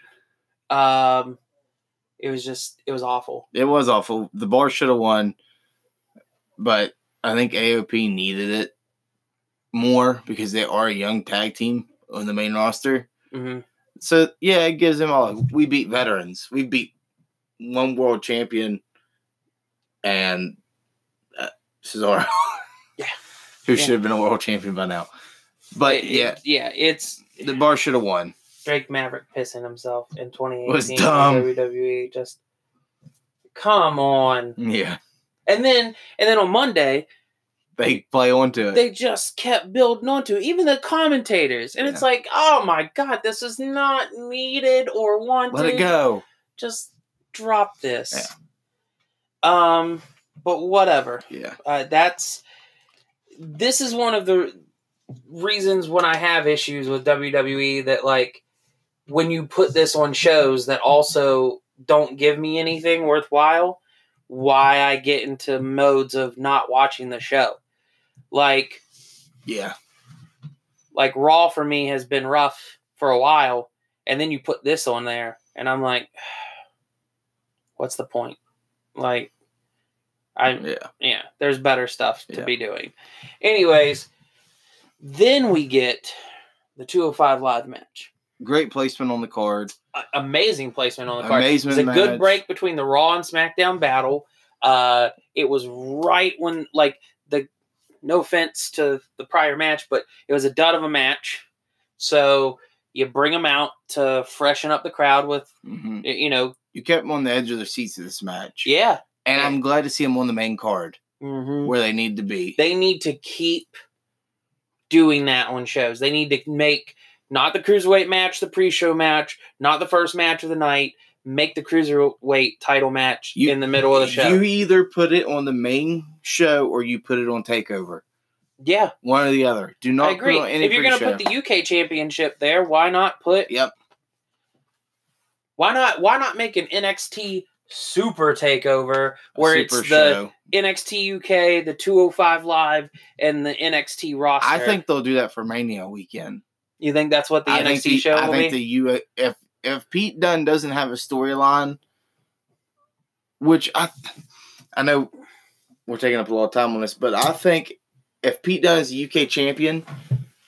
It was awful. It was awful. The bar should have won, but I think AOP needed it more because they are a young tag team on the main roster. Mm-hmm. So, yeah, it gives them all. We beat veterans. We beat one world champion and Cesaro. Yeah. Who should have been a world champion by now. But, it's... The bar should have won. Drake Maverick pissing himself in 2018 was dumb. WWE. Just come on. Yeah. And then on Monday, they play onto it. They just kept building onto it. Even the commentators. And it's like, oh my God, this is not needed or wanted. Let it go. Just drop this. Yeah. But whatever. Yeah. This is one of the reasons when I have issues with WWE that, like, when you put this on shows that also don't give me anything worthwhile, why I get into modes of not watching the show. Like, yeah. Like, Raw for me has been rough for a while, and then you put this on there, and I'm like, what's the point? Like, there's better stuff to be doing. Anyways, then we get the 205 Live match. Great placement on the card. Amazing placement on the card. Amazing It was a good break between the Raw and SmackDown battle. It was right when, like, no offense to the prior match, but it was a dud of a match. So you bring them out to freshen up the crowd with, You kept them on the edge of their seats of this match. Yeah. And I'm glad to see them on the main card where they need to be. They need to keep doing that on shows. They need to make not the Cruiserweight match the pre-show match, not the first match of the night. Make the Cruiserweight title match in the middle of the show. You either put it on the main show or you put it on TakeOver. Yeah. One or the other. Do not put it on any. If you're going to put the UK Championship there, why not put... Yep. Why not make an NXT Super Takeover where it's the NXT UK, the 205 Live, and the NXT roster? I think they'll do that for Mania weekend. You think that's what the NXT show will be? If Pete Dunne doesn't have a storyline, which I know we're taking up a lot of time on this, but I think if Pete Dunne is the UK champion,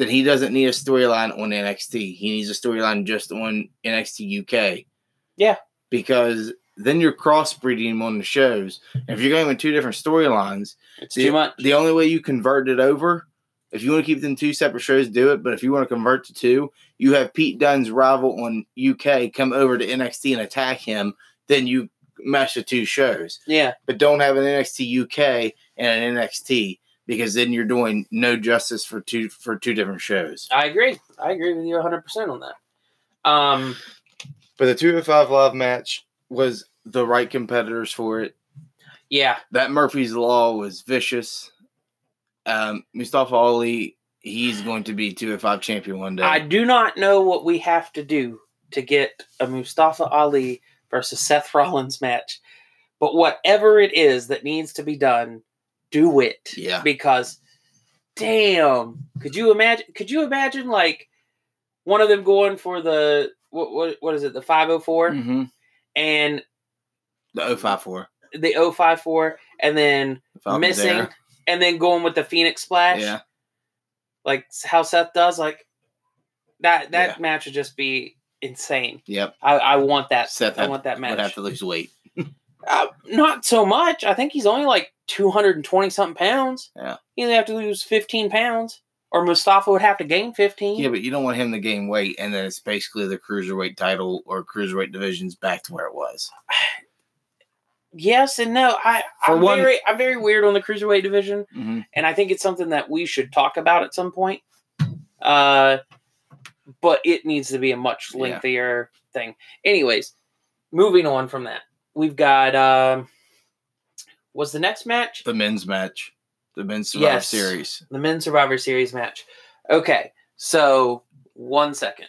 then he doesn't need a storyline on NXT. He needs a storyline just on NXT UK. Yeah. Because then you're crossbreeding him on the shows. And if you're going with 2 different storylines, it's too much. The only way you convert it over, if you want to keep them 2 separate shows, do it. But if you want to convert to 2, you have Pete Dunne's rival on UK come over to NXT and attack him. Then you mesh the 2 shows. Yeah. But don't have an NXT UK and an NXT, because then you're doing no justice for two different shows. I agree with you 100% on that. But the 205 Live match was the right competitors for it. Yeah. That Murphy's Law was vicious. Mustafa Ali, he's going to be 205 champion one day. I do not know what we have to do to get a Mustafa Ali versus Seth Rollins match. But whatever it is that needs to be done, do it. Yeah. Because, damn, could you imagine like one of them going for the what is it, the 504, and the 054, the 054, and then missing, there. and then going with the Phoenix Splash. Yeah. Like how Seth does, like that match would just be insane. Yep. I want that. Seth I want that match. Would have to lose weight. Not so much. I think he's only like 220 something pounds. Yeah. He'd have to lose 15 pounds, or Mustafa would have to gain 15. Yeah, but you don't want him to gain weight, and then it's basically the cruiserweight title or cruiserweight division's back to where it was. Yes and no. I'm very weird on the cruiserweight division, and I think it's something that we should talk about at some point. But it needs to be a much lengthier thing. Anyways, moving on from that, we've got was the next match the men's match, the men's Survivor Series, the men's Survivor Series match. Okay, so 1 second.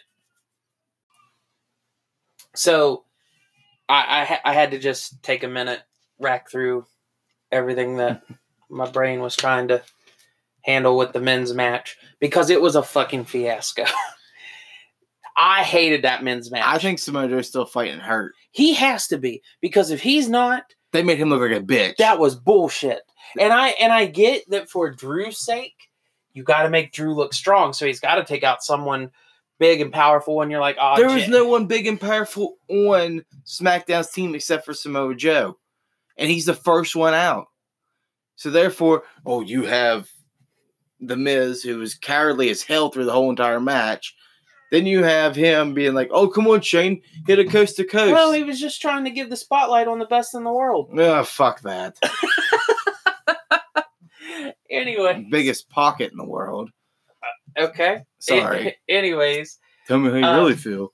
So I had to just take a minute, rack through everything that my brain was trying to handle with the men's match, because it was a fucking fiasco. I hated that men's match. I think Samoa Joe's still fighting hurt. He has to be, because if he's not, they made him look like a bitch. That was bullshit. And I get that for Drew's sake, you got to make Drew look strong, so he's got to take out someone big and powerful, and you're like, oh, there was no one big and powerful on SmackDown's team except for Samoa Joe, and he's the first one out. So therefore, you have The Miz, who was cowardly as hell through the whole entire match. Then you have him being like, oh, come on, Shane, hit a coast to coast. Well, he was just trying to give the spotlight on the best in the world. Fuck that. Anyway. Biggest pocket in the world. Okay. Sorry. Anyways. Tell me how you really feel.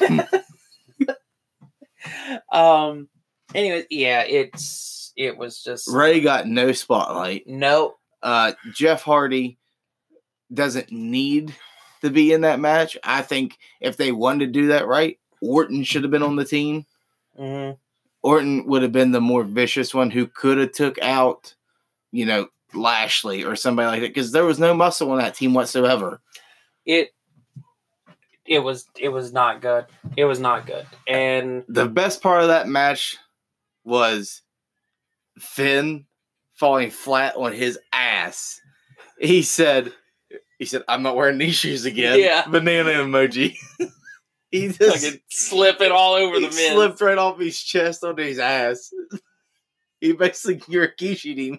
Anyways, yeah, it was just... Ray got no spotlight. No. Jeff Hardy doesn't need to be in that match. I think if they wanted to do that right, Orton should have been on the team. Mm-hmm. Orton would have been the more vicious one who could have took out, Lashley or somebody like that, because there was no muscle on that team whatsoever. It was not good. It was not good. And the best part of that match was Finn falling flat on his ass. He said, I'm not wearing these shoes again. Yeah. Banana emoji. He just fucking slipping all over the men. Slipped right off his chest onto his ass. He basically Yurikishi'd him.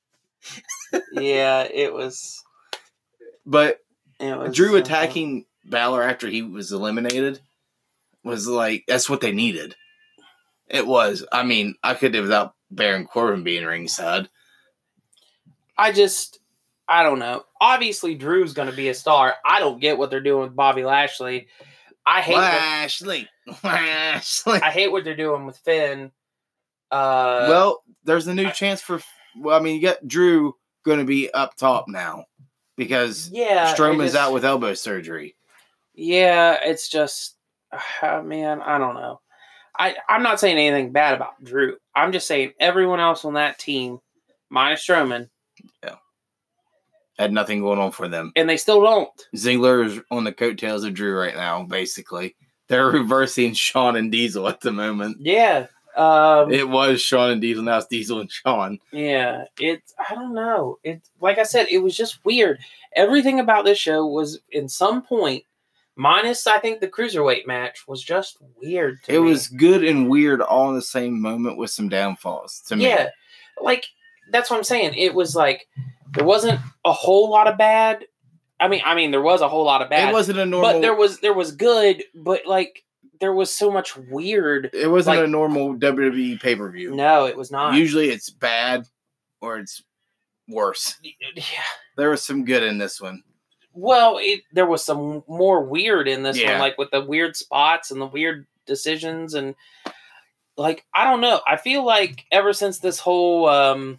Yeah, it was. But Drew attacking Balor after he was eliminated was like, that's what they needed. It was. I mean, I could do without Baron Corbin being ringside. I don't know. Obviously, Drew's going to be a star. I don't get what they're doing with Bobby Lashley. I hate Lashley. I hate what they're doing with Finn. Well, there's a new chance for. Well, I mean, you got Drew going to be up top now because Strowman's out with elbow surgery. Yeah, it's just, man, I don't know. I'm not saying anything bad about Drew. I'm just saying everyone else on that team, minus Strowman, had nothing going on for them. And they still don't. Ziggler is on the coattails of Drew right now, basically. They're reversing Shawn and Diesel at the moment. Yeah. It was Shawn and Diesel. Now it's Diesel and Shawn. Yeah, I don't know. It's like I said, it was just weird. Everything about this show was, in some point, minus I think the cruiserweight match, was just weird to me. It was good and weird all in the same moment with some downfalls to me. Yeah, like that's what I'm saying. It was like there wasn't a whole lot of bad. I mean, there was a whole lot of bad. It wasn't a normal. But there was good, but like there was so much weird. It wasn't like, a normal WWE pay-per-view. No, it was not. Usually it's bad or it's worse. Yeah. There was some good in this one. Well, there was some more weird in this Yeah. one, like with the weird spots and the weird decisions, and like I don't know. I feel like ever since this whole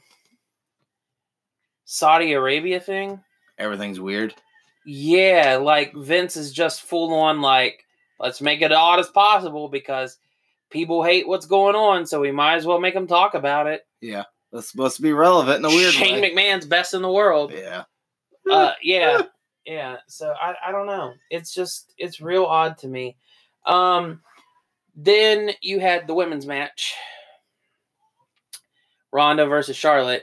Saudi Arabia thing, everything's weird. Yeah, like Vince is just full on like, let's make it odd as possible because people hate what's going on, so we might as well make them talk about it. Yeah, that's supposed to be relevant in a weird way. Shane McMahon's best in the world. Yeah. Yeah. So I don't know. It's real odd to me. Then you had the women's match. Ronda versus Charlotte.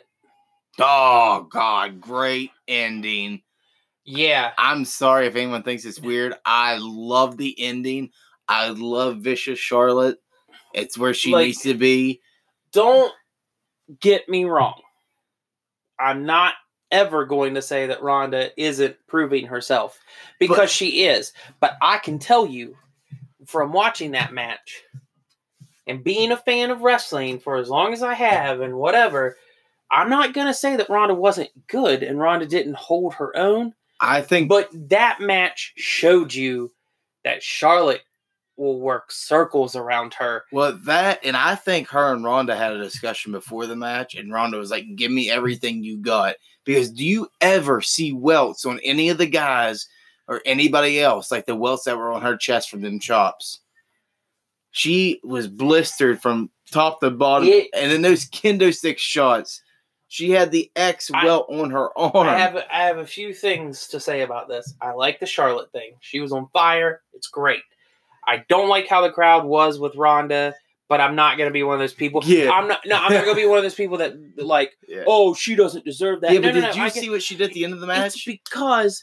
Oh God, great ending. Yeah. I'm sorry if anyone thinks it's weird. I love the ending. I love Vicious Charlotte. It's where she needs to be. Don't get me wrong. I'm not ever going to say that Ronda isn't proving herself because she is. But I can tell you from watching that match and being a fan of wrestling for as long as I have and whatever, I'm not going to say that Ronda wasn't good and Ronda didn't hold her own. I think. But that match showed you that Charlotte will work circles around her. Well, that, and I think her and Ronda had a discussion before the match, and Ronda was like, give me everything you got. Because do you ever see welts on any of the guys or anybody else, like the welts that were on her chest from them chops? She was blistered from top to bottom, and then those kendo stick shots. She had the X welt on her arm. I have a few things to say about this. I like the Charlotte thing. She was on fire. It's great. I don't like how the crowd was with Ronda, but I'm not going to be one of those people. Yeah. I'm not going to be one of those people that like, oh, she doesn't deserve that. Yeah, but did you see what she did at the end of the match? It's because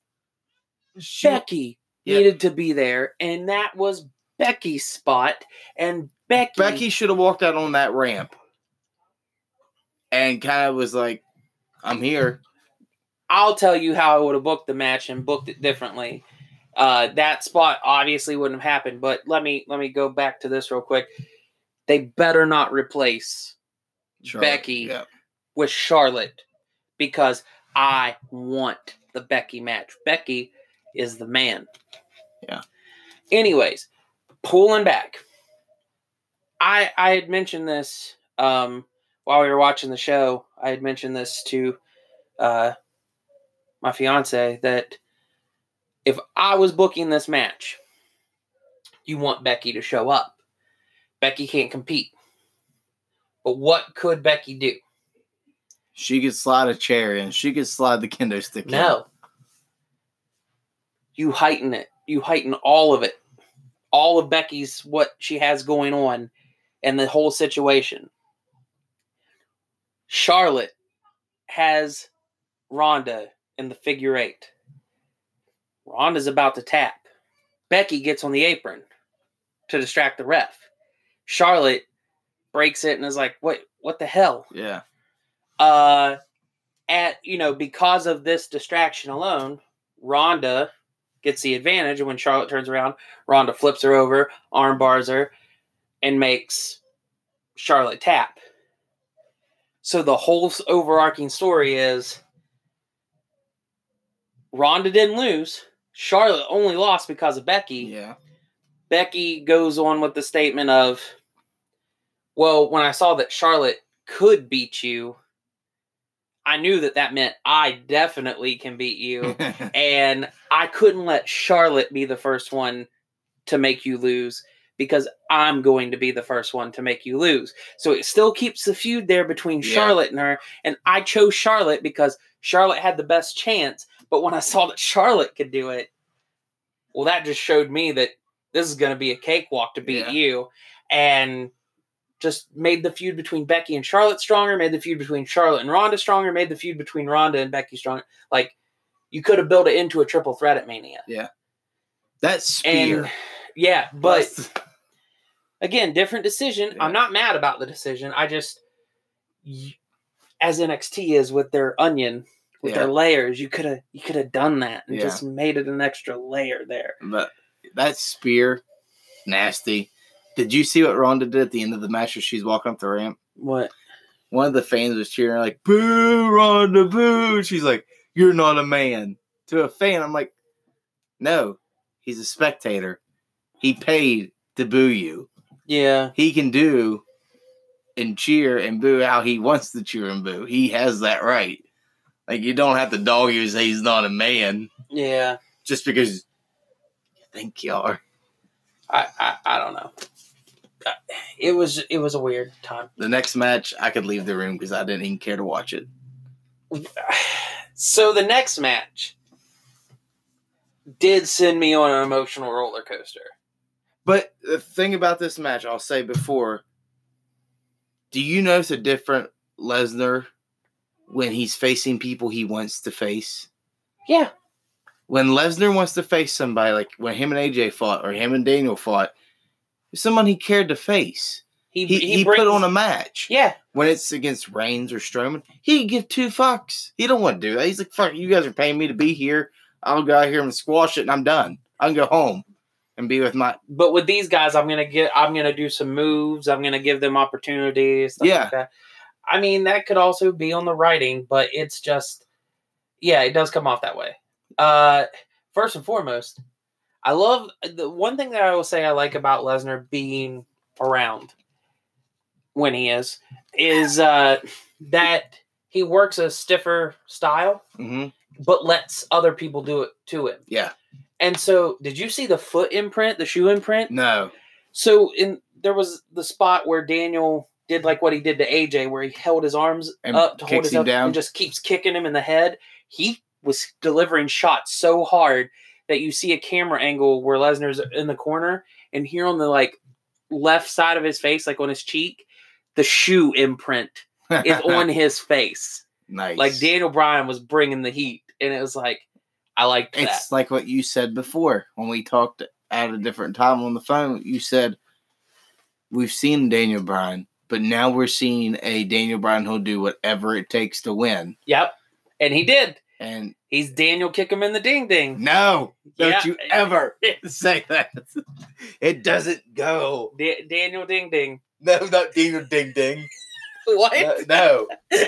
Becky needed to be there, and that was Becky's spot, and Becky should have walked out on that ramp. And kind of was like, I'm here. I'll tell you how I would have booked the match and booked it differently. That spot obviously wouldn't have happened, but let me go back to this real quick. They better not replace Becky with Charlotte because I want the Becky match. Becky is the man. Yeah. Anyways, pulling back. I had mentioned this while we were watching the show. I had mentioned this to my fiance that if I was booking this match, you want Becky to show up. Becky can't compete. But what could Becky do? She could slide a chair in. She could slide the kendo stick in. No. You heighten it. You heighten all of it. All of Becky's, what she has going on and the whole situation. Charlotte has Ronda in the figure eight. Ronda's about to tap. Becky gets on the apron to distract the ref. Charlotte breaks it and is like, what the hell? Yeah. Because of this distraction alone, Ronda gets the advantage, and when Charlotte turns around, Ronda flips her over, arm bars her, and makes Charlotte tap. So the whole overarching story is Ronda didn't lose. Charlotte only lost because of Becky. Yeah. Becky goes on with the statement of, well, when I saw that Charlotte could beat you, I knew that meant I definitely can beat you. And I couldn't let Charlotte be the first one to make you lose because I'm going to be the first one to make you lose. So it still keeps the feud there between Charlotte and her. And I chose Charlotte because Charlotte had the best chance. But when I saw that Charlotte could do it, well, that just showed me that this is going to be a cakewalk to beat you. And just made the feud between Becky and Charlotte stronger, made the feud between Charlotte and Ronda stronger, made the feud between Ronda and Becky stronger. Like, you could have built it into a triple threat at Mania. Yeah. That spear. And, yeah, but again, different decision. Yeah. I'm not mad about the decision. I just, as NXT is with their onion, with their layers, you could have done that and just made it an extra layer there. But that spear, nasty. Did you see what Ronda did at the end of the match as she's walking up the ramp? What? One of the fans was cheering like, "Boo, Ronda, boo!" She's like, "You're not a man." To a fan, I'm like, "No, he's a spectator. He paid to boo you. Yeah, he can do and cheer and boo how he wants to cheer and boo. He has that right. Like, you don't have to dog you and say he's not a man. Yeah, just because you think you are." I don't know. It was a weird time. The next match, I could leave the room because I didn't even care to watch it. So the next match did send me on an emotional roller coaster. But the thing about this match, I'll say before, do you notice a different Lesnar when he's facing people he wants to face? Yeah. When Lesnar wants to face somebody, like when him and AJ fought or him and Daniel fought, someone he cared to face. He put on a match. Yeah. When it's against Reigns or Strowman, he'd give 2 fucks. He don't want to do that. He's like, "Fuck, you guys are paying me to be here. I'll go out here and squash it, and I'm done. I can go home and be with my." But with these guys, I'm gonna do some moves. I'm gonna give them opportunities. Stuff like that. I mean, that could also be on the writing, but it's just, it does come off that way. First and foremost, I love the one thing that I will say I like about Lesnar being around when he is that he works a stiffer style, but lets other people do it to him. Yeah. And so, did you see the foot imprint, the shoe imprint? No. So there was the spot where Daniel did like what he did to AJ, where he held his arms up to hold his up down and just keeps kicking him in the head. He was delivering shots so hard that you see a camera angle where Lesnar's in the corner, and here on the like left side of his face, like on his cheek, the shoe imprint is on his face. Nice. Like Daniel Bryan was bringing the heat, and it was like, I liked that. It's like what you said before when we talked at a different time on the phone. You said, we've seen Daniel Bryan, but now we're seeing a Daniel Bryan who'll do whatever it takes to win. Yep. And he did. And he's Daniel kick him in the ding ding. No, don't you ever say that. It doesn't go. Daniel ding ding. No, not Daniel ding ding. What? No.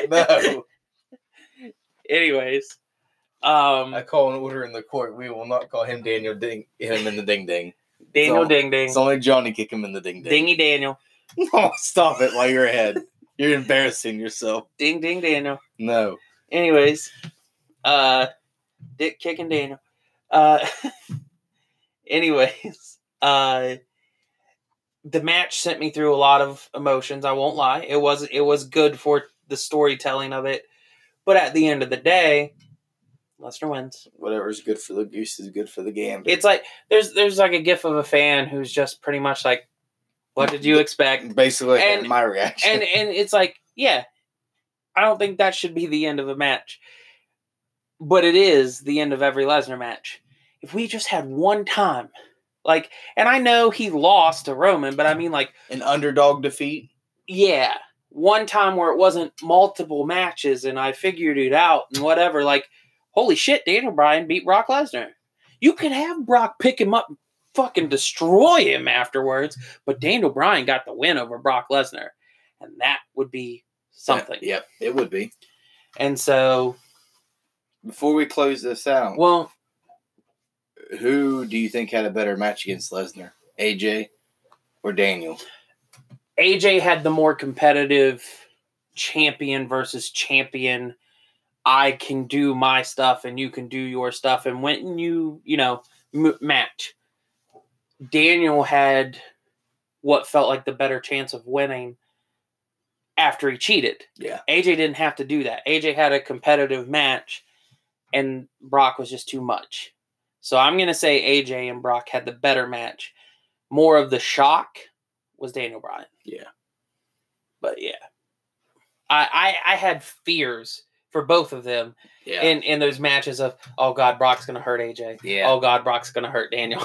Anyways, I call an order in the court. We will not call him Daniel ding him in the ding ding. Daniel ding ding. It's only Johnny kick him in the ding ding. Dingy Daniel. Oh, stop it while you're ahead. You're embarrassing yourself. Ding ding Daniel. No. Anyways, Dick kicking Daniel. Anyways, the match sent me through a lot of emotions. I won't lie. It was good for the storytelling of it, but at the end of the day, Lesnar wins. Whatever's good for the goose is good for the gander. It's like there's like a gif of a fan who's just pretty much like, "What did you expect?" Basically, and my reaction. And it's like, I don't think that should be the end of a match. But it is the end of every Lesnar match. If we just had one time, like, and I know he lost to Roman, but I mean, like, an underdog defeat? Yeah. One time where it wasn't multiple matches and I figured it out and whatever. Like, holy shit, Daniel Bryan beat Brock Lesnar. You could have Brock pick him up, fucking destroy him afterwards, but Daniel Bryan got the win over Brock Lesnar. And that would be something. Yep, it would be. And so, before we close this out, well, who do you think had a better match against Lesnar? AJ or Daniel? AJ had the more competitive champion versus champion. I can do my stuff and you can do your stuff. And when you match, Daniel had what felt like the better chance of winning after he cheated. Yeah. AJ didn't have to do that. AJ had a competitive match. And Brock was just too much. So I'm going to say AJ and Brock had the better match. More of the shock was Daniel Bryan. Yeah. But yeah, I had fears for both of them in those matches of, oh God, Brock's gonna hurt AJ. Yeah. Oh God, Brock's gonna hurt Daniel.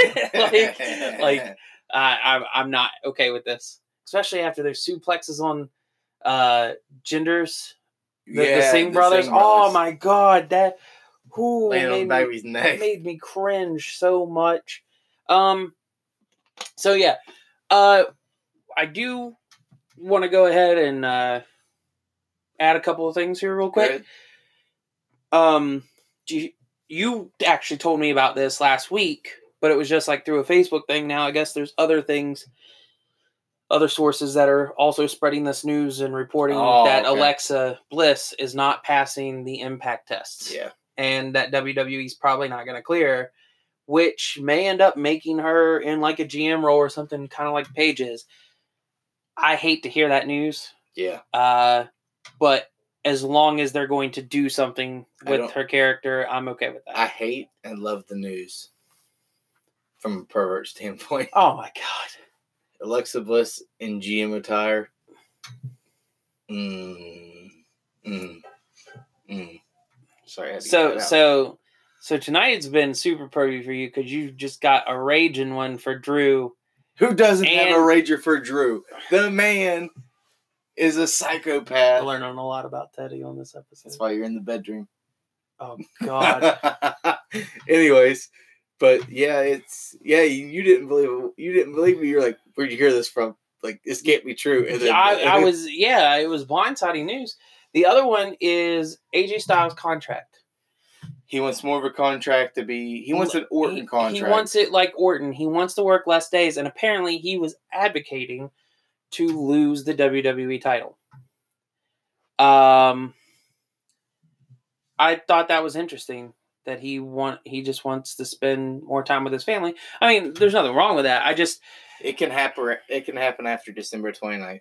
I'm not okay with this, especially after their suplexes on Genders, the Singh brothers. Oh my God, that made me cringe so much. So yeah, I do want to go ahead and add a couple of things here real quick. You actually told me about this last week, but it was just like through a Facebook thing. Now I guess there's other things, other sources that are also spreading this news and reporting that Alexa Bliss is not passing the Impact tests. Yeah. And that WWE's probably not going to clear her, which may end up making her in like a GM role or something, kind of like Paige is. I hate to hear that news. Yeah. But as long as they're going to do something with her character, I'm okay with that. I hate and love the news from a pervert standpoint. Oh my God. Alexa Bliss in GM attire. Sorry. So tonight's been super pervy for you because you just got a raging one for Drew. Who doesn't have a rager for Drew? The man is a psychopath. I'm learning a lot about Teddy on this episode. That's why you're in the bedroom. Oh God. Anyways, but yeah, you didn't believe it. You didn't believe me. You're like, where'd you hear this from? Like, this can't be true. And then, it was blindsiding news. The other one is AJ Styles' contract. He wants more of a contract to be. He wants an Orton contract. He wants it like Orton. He wants to work less days, and apparently he was advocating to lose the WWE title. I thought that was interesting that he just wants to spend more time with his family. I mean, there's nothing wrong with that. It can happen. It can happen after December 29th.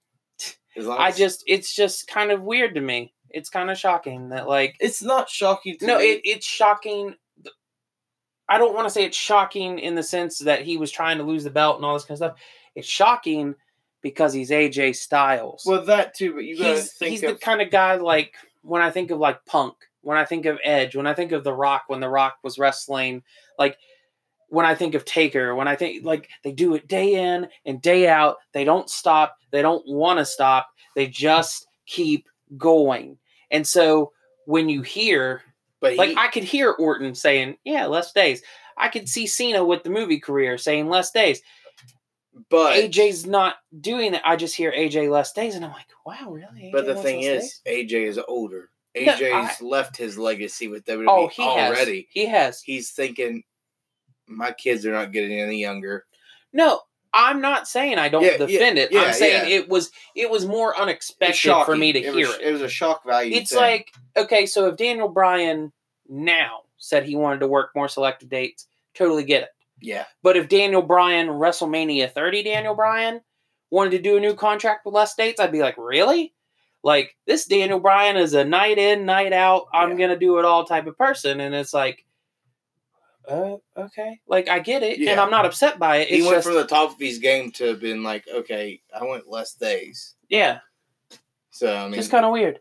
It's just kind of weird to me. It's kind of shocking that, like... It's not shocking to me. No, it's shocking. I don't want to say it's shocking in the sense that he was trying to lose the belt and all this kind of stuff. It's shocking because he's AJ Styles. Well, that too, but you gotta think he's the kind of guy, like, when I think of, like, Punk, when I think of Edge, when I think of The Rock, when The Rock was wrestling, like... When I think of Taker, when I think, like, they do it day in and day out. They don't stop. They don't want to stop. They just keep going. And so when you hear, I could hear Orton saying, yeah, less days. I could see Cena with the movie career saying less days. But AJ's not doing that. I just hear AJ less days, and I'm like, wow, really? AJ but the thing is, AJ is older. AJ's left his legacy with WWE already. He has. He's thinking, my kids are not getting any younger. No, I'm not saying I don't defend it. I'm saying it was more unexpected for me to hear it. It was a shock value. It's like, okay, so if Daniel Bryan now said he wanted to work more selected dates, totally get it. Yeah. But if Daniel Bryan, WrestleMania 30 Daniel Bryan, wanted to do a new contract with less dates, I'd be like, really? Like, this Daniel Bryan is a night in, night out, I'm going to do it all type of person. And it's like, okay. Like, I get it, and I'm not upset by it. He went from the top of his game to been like, okay, I want less days. Yeah. So, I mean... Just kind of weird.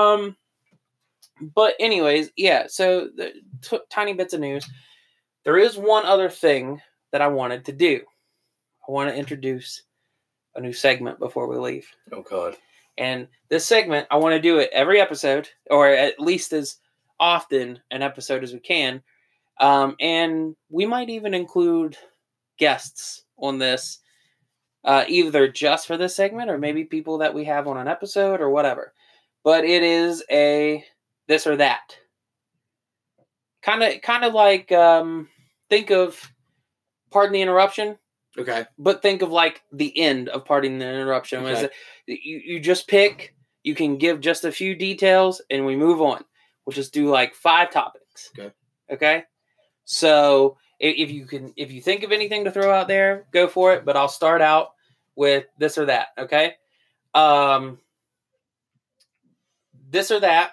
But anyways, yeah, so tiny bits of news. There is one other thing that I wanted to do. I want to introduce a new segment before we leave. Oh, God. And this segment, I want to do it every episode, or at least as often an episode as we can. And we might even include guests on this, either just for this segment or maybe people that we have on an episode or whatever. But it is a this or that. Kind of like, think of Pardon the Interruption. Okay. But think of like the end of Pardon the Interruption. Okay. You just pick, you can give just a few details, and we move on. We'll just do like 5 topics. Okay? So if you think of anything to throw out there, go for it. But I'll start out with this or that. Okay. This or that.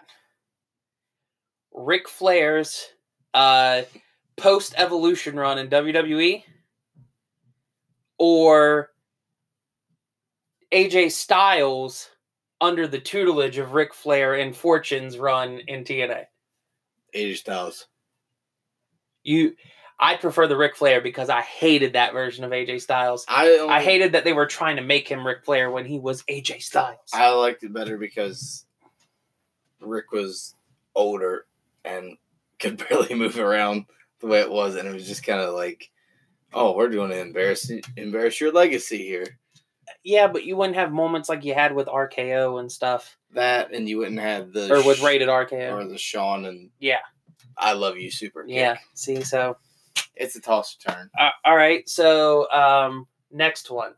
Ric Flair's post-evolution run in WWE, or AJ Styles under the tutelage of Ric Flair and Fortune's run in TNA? AJ Styles. I prefer the Ric Flair because I hated that version of AJ Styles. I hated that they were trying to make him Ric Flair when he was AJ Styles. I liked it better because Rick was older and could barely move around the way it was, and it was just kind of like, oh, we're going to embarrass your legacy here. Yeah, but you wouldn't have moments like you had with RKO and stuff. That, and you wouldn't have the... Or with Rated RKO. Or the Shawn and... Yeah. I Love You super kick. Yeah, see, so... It's a toss turn. All right, so next one.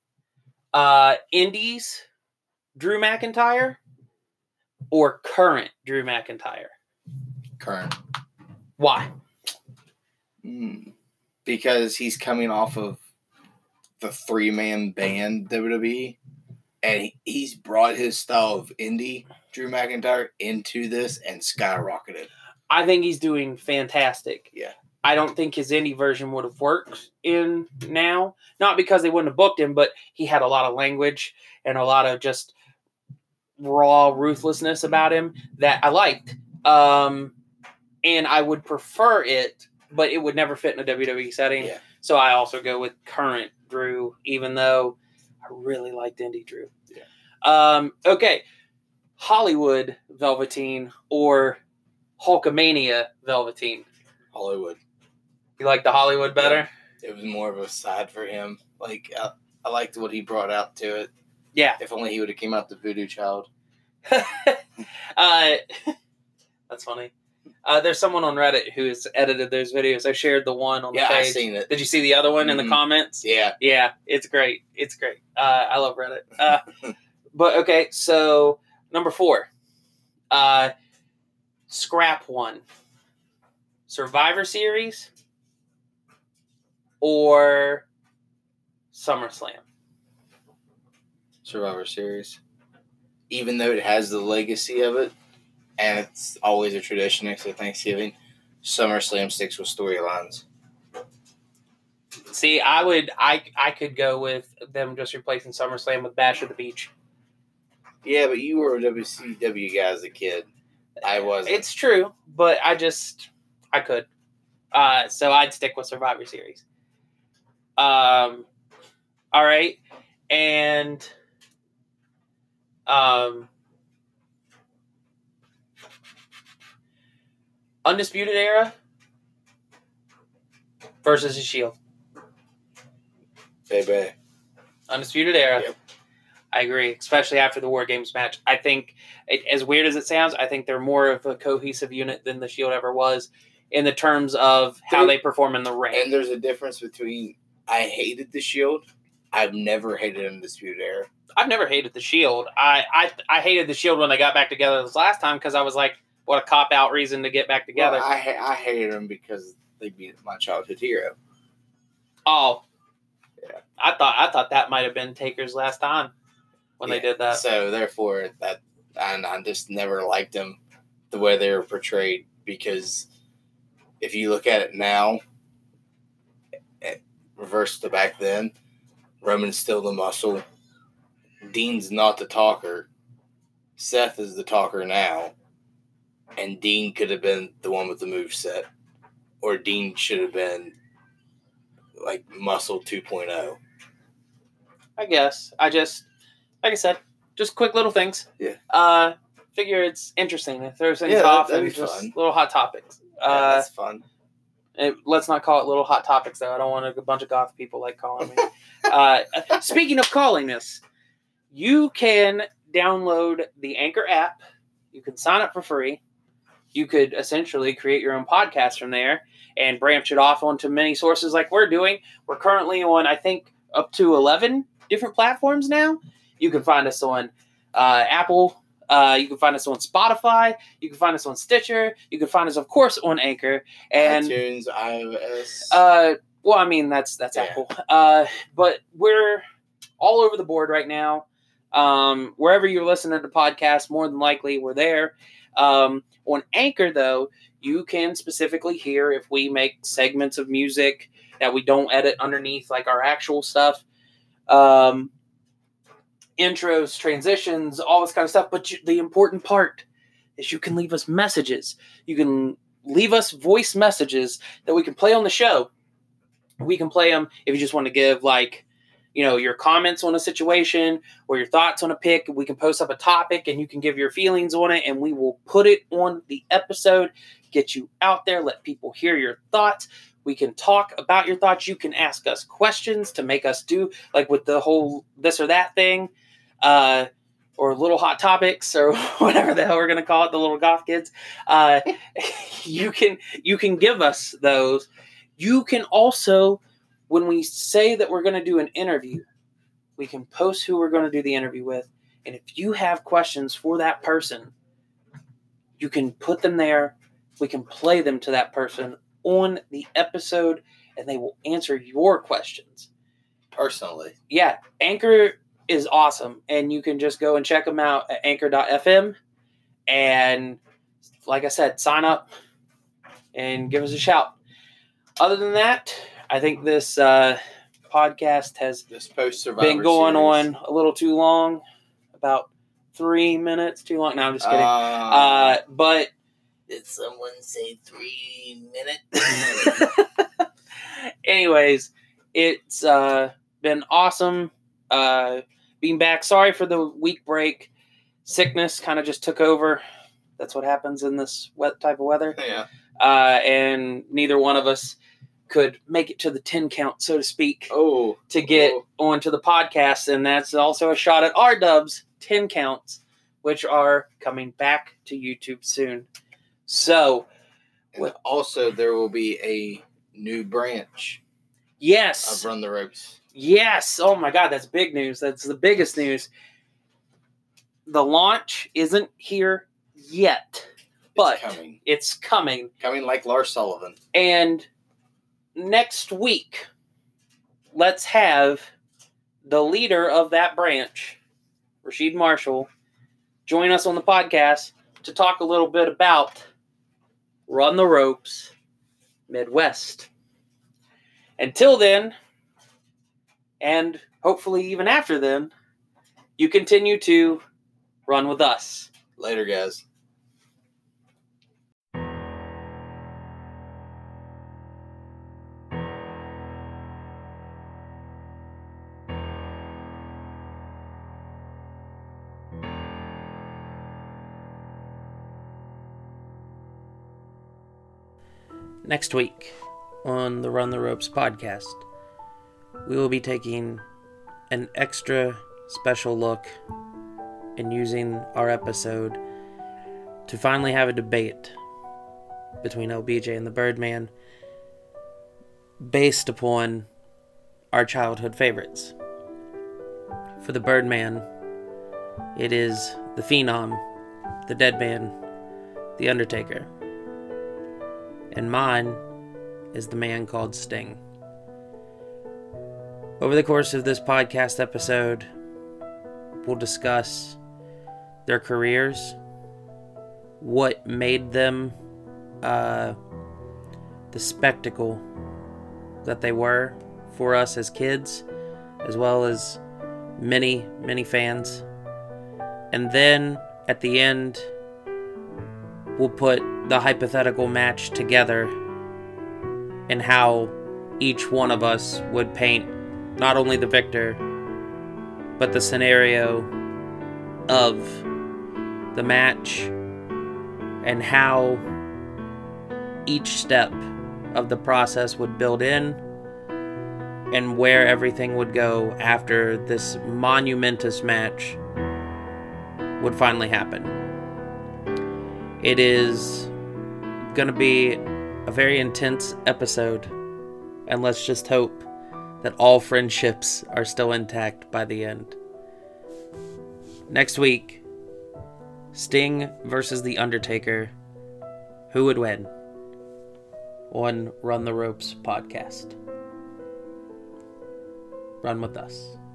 Indies, Drew McIntyre, or current Drew McIntyre? Current. Why? Because he's coming off of the 3-man band WWE, and he's brought his style of indie Drew McIntyre into this and skyrocketed. I think he's doing fantastic. Yeah. I don't think his indie version would have worked in now. Not because they wouldn't have booked him, but he had a lot of language and a lot of just raw ruthlessness about him that I liked. And I would prefer it, but it would never fit in a WWE setting. Yeah. So I also go with current Drew, even though I really liked indie Drew. Yeah. Okay. Hollywood Velveteen or Hulkamania Velveteen? Hollywood. You like the Hollywood better? It was more of a side for him. Like, I liked what he brought out to it. Yeah. If only he would have came out the Voodoo Child. That's funny. There's someone on Reddit who has edited those videos. I shared the one on the page. Yeah, I've seen it. Did you see the other one in the comments? Yeah. Yeah, it's great. It's great. I love Reddit. But, okay, so number 4. Scrap one. Survivor Series or SummerSlam? Survivor Series. Even though it has the legacy of it, and it's always a tradition next to Thanksgiving, SummerSlam sticks with storylines. See, I could go with them just replacing SummerSlam with Bash at the Beach. Yeah, but you were a WCW guy as a kid. I wasn't. It's true, but I could. So I'd stick with Survivor Series. All right. And Undisputed Era versus the Shield. Baby. Undisputed Era. Yep. I agree, especially after the War Games match. I think, as weird as it sounds, I think they're more of a cohesive unit than the Shield ever was in the terms of how they perform in the ring. And there's a difference between I hated the Shield. I've never hated Undisputed Era. I've never hated the Shield. I hated the Shield when they got back together this last time because I was like, what a cop-out reason to get back together. Well, I hated them because they beat my childhood hero. Oh. Yeah. I thought that might have been Taker's last time when they did that. So, therefore, I just never liked them the way they were portrayed because if you look at it now, reverse to back then, Roman's still the muscle. Dean's not the talker. Seth is the talker now. And Dean could have been the one with the moveset. Or Dean should have been like Muscle 2.0. I guess. Like I said, just quick little things. Yeah. Figure it's interesting to throw things off and just fun. Little hot topics. That's fun. Let's not call it little hot topics, though. I don't want a bunch of goth people like calling me. Speaking of calling this, you can download the Anchor app. You can sign up for free. You could essentially create your own podcast from there and branch it off onto many sources like we're doing. We're currently on, I think, up to 11 different platforms now. You can find us on Apple. You can find us on Spotify. You can find us on Stitcher. You can find us, of course, on Anchor. And iTunes, iOS. Well, I mean, that's Apple. But we're all over the board right now. Wherever you're listening to podcasts, more than likely, we're there. On Anchor, though, you can specifically hear if we make segments of music that we don't edit underneath, like our actual stuff. intros, transitions, all this kind of stuff. But the important part is you can leave us messages. You can leave us voice messages that we can play on the show. We can play them if you just want to give, like, you know, your comments on a situation or your thoughts on a pick. We can post up a topic and you can give your feelings on it, and we will put it on the episode, get you out there, let people hear your thoughts. We can talk about your thoughts. You can ask us questions to make us do, like with the whole this or that thing, or little hot topics, or whatever the hell we're going to call it, the little goth kids. You can give us those. You can also, when we say that we're going to do an interview, we can post who we're going to do the interview with. And if you have questions for that person, you can put them there. We can play them to that person on the episode, and they will answer your questions. Personally. Yeah, Anchor is awesome, and you can just go and check them out at anchor.fm. And like I said, sign up and give us a shout. Other than that, I think this podcast has been going on a little too long, about 3 minutes too long. No, I'm just kidding. But did someone say 3 minutes? Anyways, it's been awesome being back. Sorry for the week break. Sickness kind of just took over. That's what happens in this type of weather. Yeah. And neither one of us could make it to the 10 count, so to speak, to get onto the podcast. And that's also a shot at R-Dub's 10 counts, which are coming back to YouTube soon. So, also there will be a new branch. Yes. Of Run the Ropes. Yes. Oh my God, that's big news. That's the biggest news. The launch isn't here yet, but it's coming. Coming like Lars Sullivan. And next week, let's have the leader of that branch, Rashid Marshall, join us on the podcast to talk a little bit about Run the Ropes Midwest. Until then, and hopefully even after then, you continue to run with us. Later, guys. Next week on the Run the Ropes podcast, we will be taking an extra special look and using our episode to finally have a debate between LBJ and the Birdman based upon our childhood favorites. For the Birdman, it is the Phenom, the Deadman, the Undertaker. And mine is the man called Sting. Over the course of this podcast episode, we'll discuss their careers, what made them the spectacle that they were for us as kids, as well as many, many fans. And then at the end, we'll put the hypothetical match together and how each one of us would paint not only the victor, but the scenario of the match and how each step of the process would build in and where everything would go after this monumentous match would finally happen. It is going to be a very intense episode, and let's just hope that all friendships are still intact by the end. Next week, Sting versus The Undertaker. Who would win? On Run the Ropes podcast. Run with us.